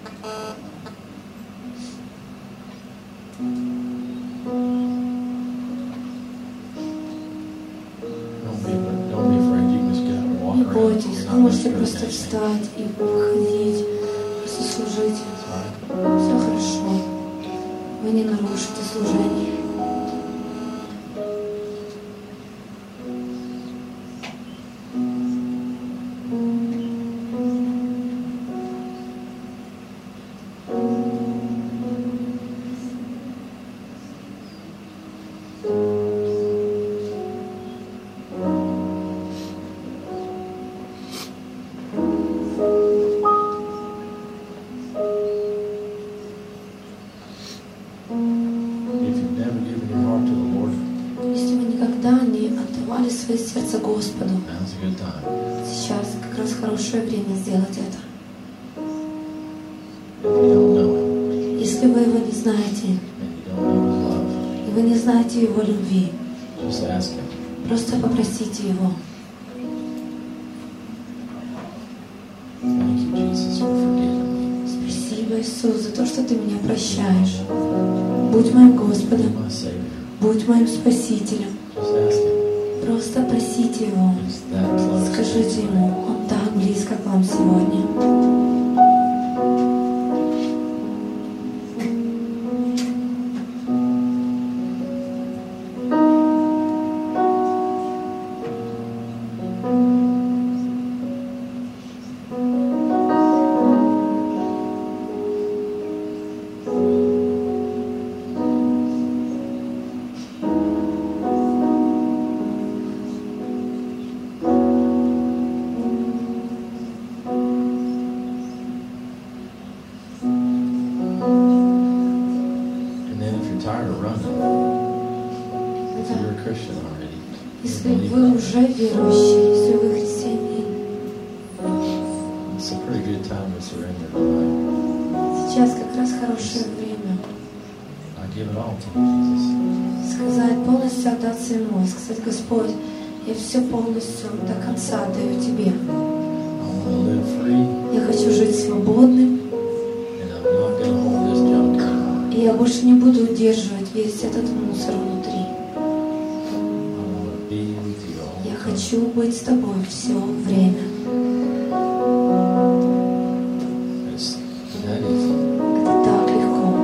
Не бойтесь, вы можете просто встать и выходить, просто служите. Все хорошо. Вы не нарушите служение. Свое сердце Господу. Сейчас как раз хорошее время сделать это. Если вы его не знаете, и вы не знаете его любви, просто попросите его. Спасибо, Иисус, за то, что ты меня прощаешь. Будь моим Господом, будь моим Спасителем. Просто просите Его, скажите Ему, Он так близко к вам сегодня. Если вы уже верующий, если вы христианин, сейчас как раз хорошее время сказать, полностью отдаться Ему, сказать: Господь, я все полностью до конца отдаю Тебе. Я хочу жить свободным, и я больше не буду удерживать весь этот мусор внутри. Я хочу быть с Тобой все время. Это так легко.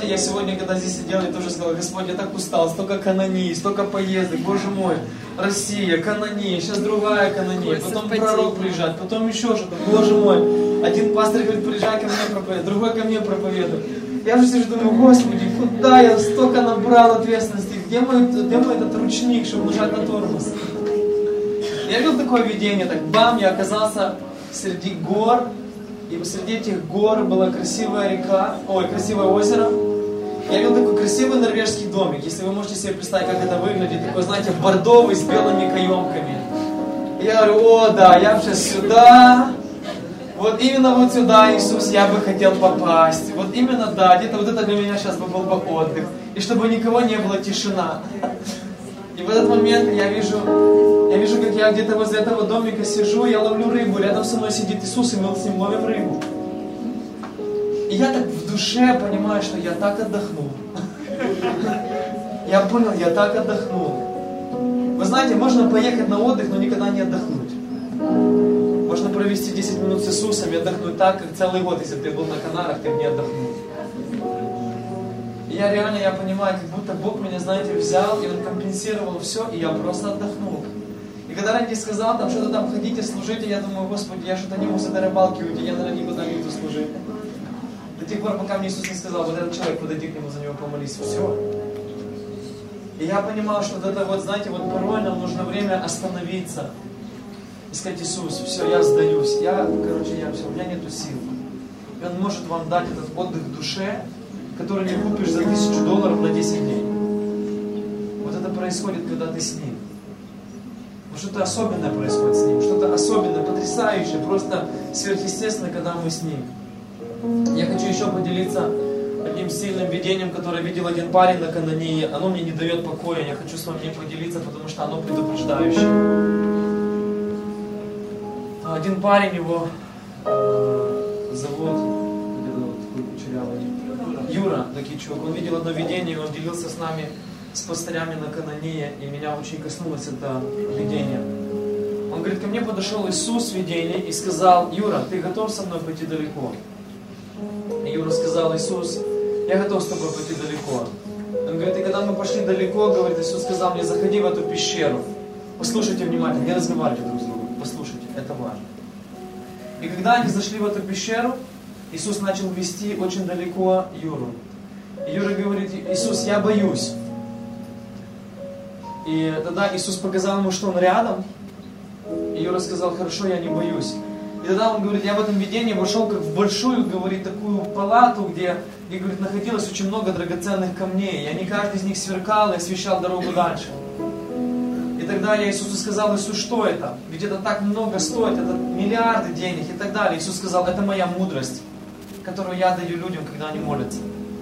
знаете, я сегодня, когда здесь сидел, я тоже сказал: Господь, я так устал, столько канонии, столько поездок, Боже мой, Россия, канония, сейчас другая канония, потом пророк приезжает, потом еще что-то, Боже мой. Один пастор говорит: приезжай ко мне проповедуй, другой ко мне проповедует. Я уже сижу, думаю: Господи, куда я столько набрал ответственности, где мой этот ручник, чтобы нажать на тормоз? Я видел такое видение, так бам, я оказался среди гор, и посреди этих гор была красивая река, красивое озеро. Я видел такой красивый норвежский домик, если вы можете себе представить, как это выглядит, такой, знаете, бордовый с белыми каемками. И я говорю: о, да, я сейчас сюда, вот именно вот сюда, Иисус, я бы хотел попасть. Вот именно, да, где-то вот это для меня сейчас бы был бы отдых. И чтобы никого не было, тишина. И в этот момент я вижу, как я где-то возле этого домика сижу, я ловлю рыбу, рядом со мной сидит Иисус, и мы с ним ловим рыбу. И я так в душе понимаю, что я так отдохнул. Я понял, я так отдохнул. Вы знаете, можно поехать на отдых, но никогда не отдохнуть. Можно провести 10 минут с Иисусом и отдохнуть так, как целый год, если бы ты был на Канарах, ты бы не отдохнул. И я понимаю, как будто Бог меня, знаете, взял, и Он компенсировал все, и я просто отдохнул. И когда Ранди сказал, там что-то там ходите, служите, я думаю: Господи, я что-то не мог с этой рыбалки уйти, я, наверное, никуда не буду служить. До тех пор, пока мне Иисус не сказал: вот этот человек, подойди к нему, за него помолись, все. И я понимал, что вот это вот, знаете, вот порой нам нужно время остановиться и сказать: Иисус, все, я сдаюсь, все, у меня нету сил. И Он может вам дать этот отдых в душе, который не купишь за $1000 на 10 дней. Вот это происходит, когда ты с Ним. Что-то особенное происходит с Ним, что-то особенное, потрясающее, просто сверхъестественное, когда мы с Ним. Я хочу еще поделиться одним сильным видением, которое видел один парень на Канании. Оно мне не дает покоя, я хочу с вами поделиться, потому что оно предупреждающее. Один парень, его зовут Юра Дакичук. Он видел одно видение, он делился с нами, с пастырями на Канании, и меня очень коснулось это видение. Он говорит: ко мне подошел Иисус в видении и сказал: Юра, ты готов со мной пойти далеко? И Юра сказал: Иисус, я готов с тобой пойти далеко. Он говорит: и когда мы пошли далеко, говорит, Иисус сказал мне: заходи в эту пещеру. Послушайте внимательно, не разговаривайте друг с другом, послушайте, это важно. И когда они зашли в эту пещеру, Иисус начал вести очень далеко Юру. И Юра говорит: Иисус, я боюсь. И тогда Иисус показал ему, что он рядом. И Юра сказал: хорошо, я не боюсь. И тогда он говорит: я в этом видении вошел как в большую, говорит, такую палату, где говорит, находилось очень много драгоценных камней. И они, каждый из них сверкал и освещал дорогу дальше. И тогда я Иисусу сказал: Иисус, что это? Ведь это так много стоит, это миллиарды денег и так далее. Иисус сказал: это моя мудрость, которую я даю людям, когда они молятся.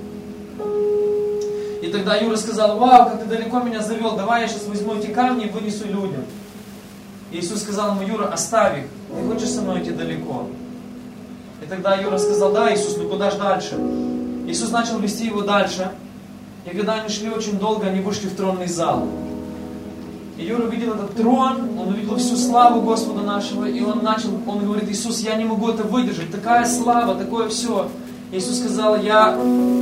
И тогда Юра сказал: вау, как ты далеко меня завел, давай я сейчас возьму эти камни и вынесу людям. И Иисус сказал ему: Юра, оставь их, ты хочешь со мной идти далеко? И тогда Юра сказал: да, Иисус, ну куда же дальше? Иисус начал вести его дальше. И когда они шли очень долго, они вышли в тронный зал. И Юра увидел этот трон, он увидел всю славу Господа нашего, и он говорит: Иисус, я не могу это выдержать, такая слава, такое все. И Иисус сказал: я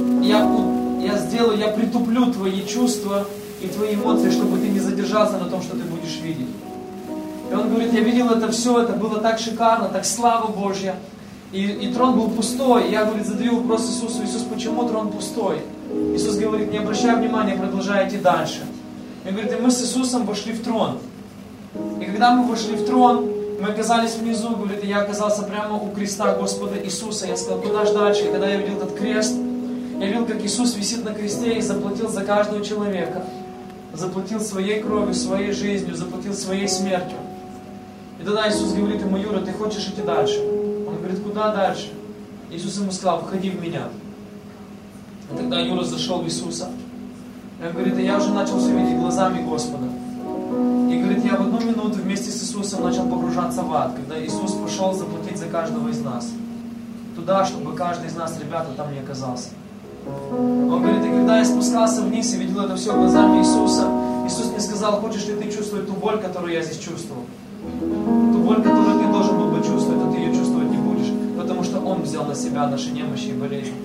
притуплю твои чувства и твои эмоции, чтобы ты не задержался на том, что ты будешь видеть. И он говорит: я видел это все, это было так шикарно, так слава Божья. И трон был пустой. И я, говорит, задаю вопрос Иисусу: Иисус, почему трон пустой? Иисус говорит: не обращай внимания, продолжай идти дальше. И говорит: и мы с Иисусом вошли в трон. И когда мы вошли в трон, мы оказались внизу, говорит, и я оказался прямо у креста Господа Иисуса. Я сказал: куда же дальше? И когда я видел этот крест, я видел, как Иисус висит на кресте и заплатил за каждого человека. Заплатил своей кровью, своей жизнью, заплатил своей смертью. И тогда Иисус говорит ему: Юра, ты хочешь идти дальше? Он говорит: куда дальше? Иисус ему сказал: входи в меня. И тогда Юра зашел в Иисуса. И он говорит: и я уже начал все видеть глазами Господа. И говорит: я в одну минуту вместе с Иисусом начал погружаться в ад, когда Иисус пошел заплатить за каждого из нас. Туда, чтобы каждый из нас, ребята, там не оказался. Он говорит: и когда я спускался вниз и видел это все глазами Иисуса, Иисус мне сказал: хочешь ли ты чувствовать ту боль, которую я здесь чувствовал? Ту боль, которую ты должен был бы чувствовать, а ты ее чувствовать не будешь, потому что Он взял на себя наши немощи и болезни.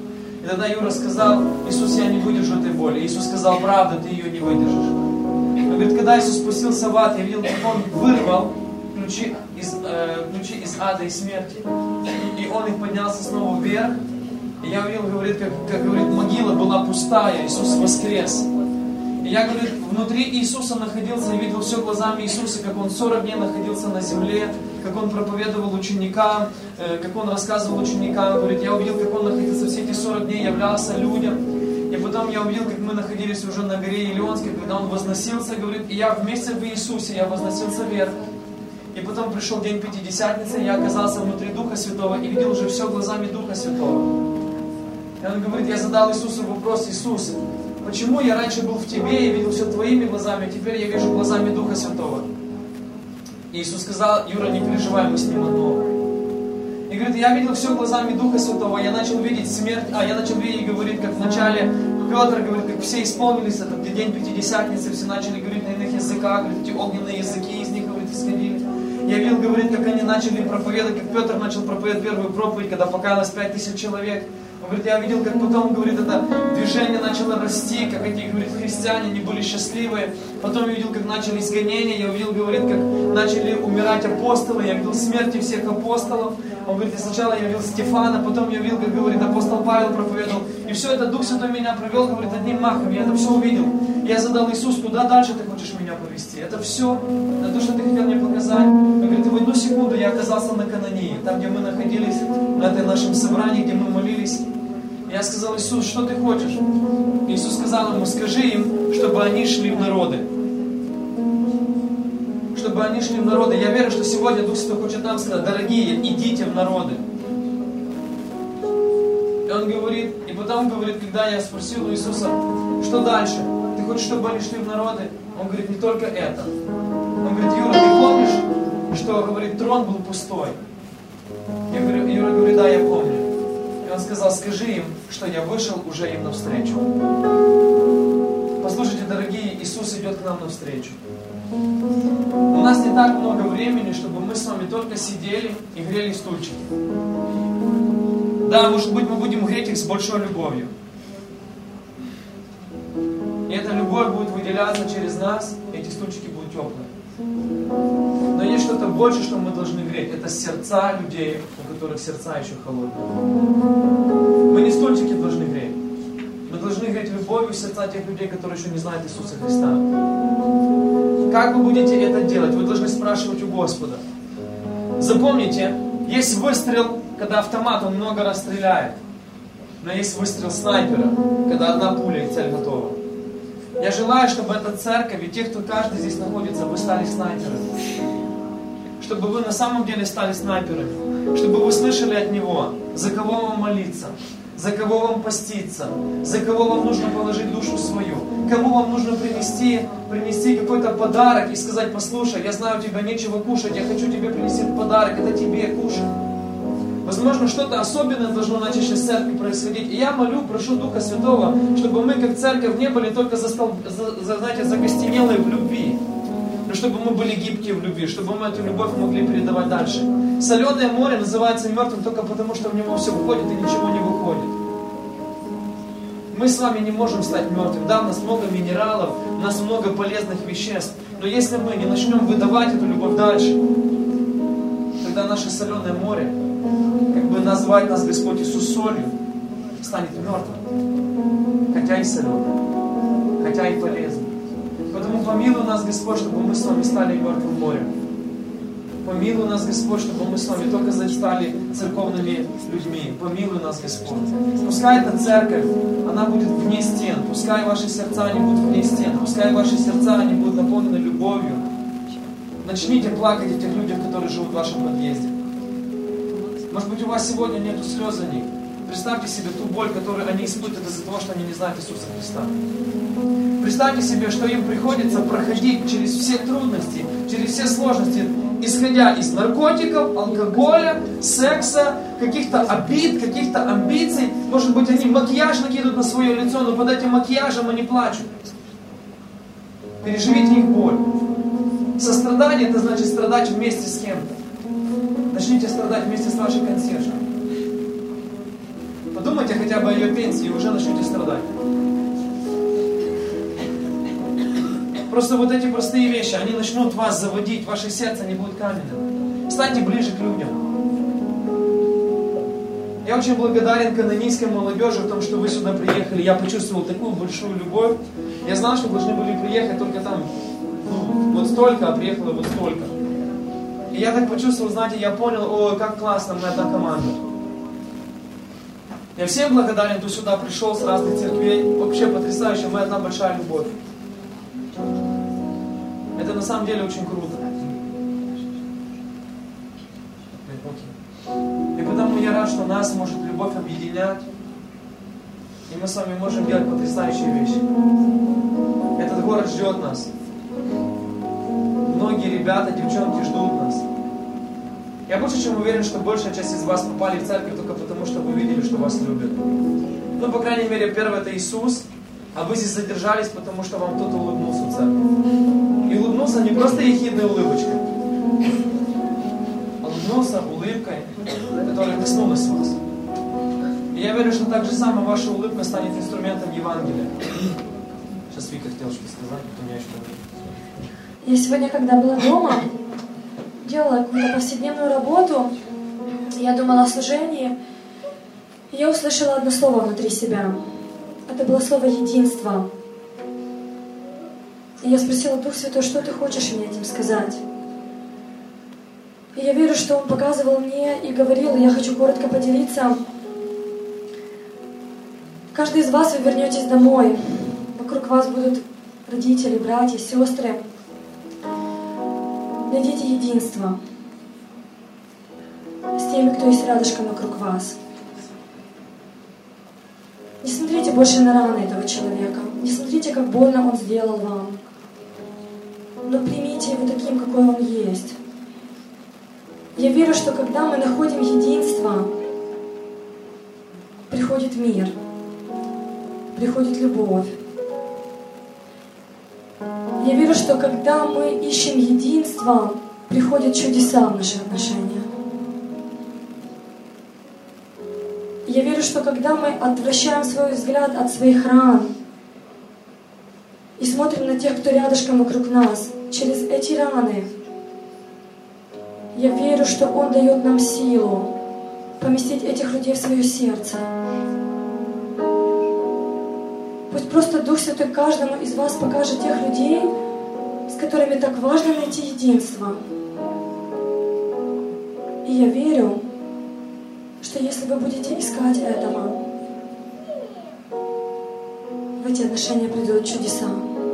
И тогда Юра сказал: Иисус, я не выдержу этой боли. Иисус сказал: правда, ты ее не выдержишь. Он говорит, когда Иисус спустился в ад, я видел, как Он вырвал ключи из ада и смерти. И Он их поднялся снова вверх. И я увидел, говорит, как говорит, могила была пустая, Иисус воскрес. И я, говорит, внутри Иисуса находился, я видел все глазами Иисуса, как Он 40 дней находился на земле, как Он проповедовал ученикам, как Он рассказывал ученикам. Говорит, я увидел, как Он находился все эти 40 дней, являлся людям. И потом я увидел, как мы находились уже на горе Илионской, когда Он возносился, говорит, и я вместе в Иисусе, я возносился вверх. И потом пришел день Пятидесятницы, я оказался внутри Духа Святого и видел уже все глазами Духа Святого. И Он говорит, я задал Иисусу вопрос: Иисус, почему я раньше был в Тебе и видел все Твоими глазами, а теперь я вижу глазами Духа Святого? И Иисус сказал: Юра, не переживай, мы с Ним одно. И говорит, я видел все глазами Духа Святого, я начал видеть смерть, я начал видеть, говорит, как вначале Петр, говорит, как все исполнились, это день Пятидесятницы, все начали говорить на иных языках, говорит, эти огненные языки из них, говорит, исходили. Я видел, говорит, как они начали проповедовать, как Петр начал проповедовать первую проповедь, когда покаялось 5000 человек. Он говорит, я видел, как потом, говорит, это движение начало расти, как эти, говорит, христиане, они были счастливые. Потом я видел, как начали изгонения, я увидел, говорит, как начали умирать апостолы, я видел смерти всех апостолов. Он говорит, сначала я видел Стефана, потом я видел, как, говорит, апостол Павел проповедовал. И все это Дух Святой меня провел, говорит, одним махом, я это все увидел. Я задал: Иисус, куда дальше ты хочешь меня повести? Это все, на то, что ты хотел мне показать. Он говорит, в одну секунду я оказался на Канании, там, где мы находились, на этом нашем собрании, где мы молились. Я сказал: Иисус, что ты хочешь? Иисус сказал ему: скажи им, чтобы они шли в народы. Чтобы они шли в народы. Я верю, что сегодня Дух Святой хочет нам сказать: дорогие, идите в народы. И Он говорит, и потом говорит, когда я спросил у Иисуса, что дальше? Ты хочешь, чтобы они шли в народы? Он говорит, не только это. Он говорит, Юра, ты помнишь, что, говорит, трон был пустой? Я говорю, Юра говорит, да, я помню. И он сказал: скажи им, что я вышел уже им навстречу. Послушайте, дорогие, Иисус идет к нам навстречу. У нас не так много времени, чтобы мы с вами только сидели и грели стульчики. Да, может быть, мы будем греть их с большой любовью. И эта любовь будет выделяться через нас, и эти стульчики будут теплые. Но есть что-то больше, что мы должны греть. Это сердца людей, у которых сердца еще холодные. Мы не стульчики должны греть. Мы должны греть любовью сердца тех людей, которые еще не знают Иисуса Христа. Как вы будете это делать? Вы должны спрашивать у Господа. Запомните, есть выстрел, когда автомат, он много раз стреляет. Но есть выстрел снайпера, когда одна пуля и цель готова. Я желаю, чтобы эта церковь и те, кто каждый здесь находится, вы стали снайперами. Чтобы вы на самом деле стали снайперами. Чтобы вы слышали от Него, за кого вам молиться, за кого вам поститься, за кого вам нужно положить душу свою, кому вам нужно принести какой-то подарок и сказать: послушай, я знаю, у тебя нечего кушать, я хочу тебе принести подарок, это тебе кушать. Возможно, что-то особенное должно начать сейчас в церкви происходить. И я молю, прошу Духа Святого, чтобы мы как церковь не были только закостенелые в любви, но чтобы мы были гибкие в любви, чтобы мы эту любовь могли передавать дальше. Соленое море называется мертвым только потому, что в него все входит и ничего не выходит. Мы с вами не можем стать мертвым. Да, у нас много минералов, у нас много полезных веществ. Но если мы не начнем выдавать эту любовь дальше, тогда наше соленое море, как бы назвать нас Господь Иисус солью, станет мертвым. Хотя и соленым, хотя и полезным. Поэтому помилуй нас, Господь, чтобы мы с вами стали мертвым морем. Помилуй нас, Господь, чтобы мы с вами только стали церковными людьми. Помилуй нас, Господь. Пускай эта церковь, она будет вне стен. Пускай ваши сердца не будут вне стен. Пускай ваши сердца не будут наполнены любовью. Начните плакать о тех людях, которые живут в вашем подъезде. Может быть, у вас сегодня нету слез за них. Представьте себе ту боль, которую они испытывают из-за того, что они не знают Иисуса Христа. Представьте себе, что им приходится проходить через все трудности, через все сложности, исходя из наркотиков, алкоголя, секса, каких-то обид, каких-то амбиций. Может быть, они макияж накидывают на свое лицо, но под этим макияжем они плачут. Переживите их боль. Сострадание — это значит страдать вместе с кем-то. Начните страдать вместе с вашей консьержкой. Подумайте подумайте хотя бы о ее пенсии, и уже начнете страдать. Просто вот эти простые вещи, они начнут вас заводить, ваше сердце не будет каменным. Станьте ближе к людям. Я очень благодарен канонийской молодежи в том, что вы сюда приехали. Я почувствовал такую большую любовь. Я знал, что должны были приехать только там, вот столько, а приехало вот столько. И я так почувствовал, знаете, я понял, ой, как классно, мы одна команда. Я всем благодарен, кто сюда пришел с разных церквей. Вообще потрясающе, мы одна большая любовь. Это на самом деле очень круто. И потому я рад, что нас может любовь объединять. И мы с вами можем делать потрясающие вещи. Этот город ждет нас. Многие ребята, девчонки ждут нас. Я больше чем уверен, что большая часть из вас попали в церковь только потому, что вы видели, что вас любят. Ну, по крайней мере, первый это Иисус, а вы здесь задержались, потому что вам кто-то улыбнулся в церкви. И улыбнулся не просто ехидной улыбочкой, а улыбнулся улыбкой, которая коснулась вас. И я верю, что так же самое ваша улыбка станет инструментом Евангелия. Сейчас Вика хотела что-то сказать, у меня еще говорит. Я сегодня, когда была дома, делала какую-то повседневную работу, я думала о служении, и я услышала одно слово внутри себя. Это было слово «единство». И я спросила: Дух Святой, что ты хочешь мне этим сказать? И я верю, что Он показывал мне и говорил, и я хочу коротко поделиться. Каждый из вас, вы вернетесь домой. Вокруг вас будут родители, братья, сестры. Найдите единство с теми, кто есть рядышком вокруг вас. Не смотрите больше на раны этого человека. Не смотрите, как больно он сделал вам. Но примите его таким, какой он есть. Я верю, что когда мы находим единство, приходит мир, приходит любовь. Я верю, что когда мы ищем единство, приходят чудеса в наши отношения. Я верю, что когда мы отвращаем свой взгляд от своих ран и смотрим на тех, кто рядышком вокруг нас, через эти раны, я верю, что Он дает нам силу поместить этих людей в свое сердце. Пусть просто Дух Святой каждому из вас покажет тех людей, с которыми так важно найти единство. И я верю, что если вы будете искать этого, в эти отношения придут чудеса.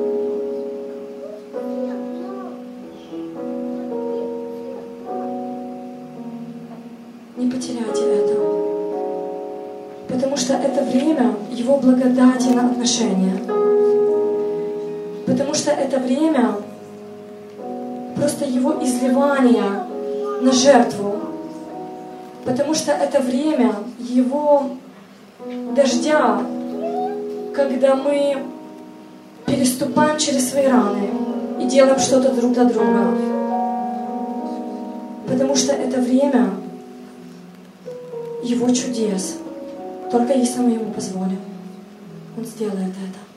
Не потеряйте это. Потому что это время Его благодати на отношения. Потому что это время просто Его изливания на жертву. Потому что это время Его дождя, когда мы переступаем через свои раны и делаем что-то друг для друга. Потому что это время Его чудес. Только если мы Ему позволим, Он сделает это.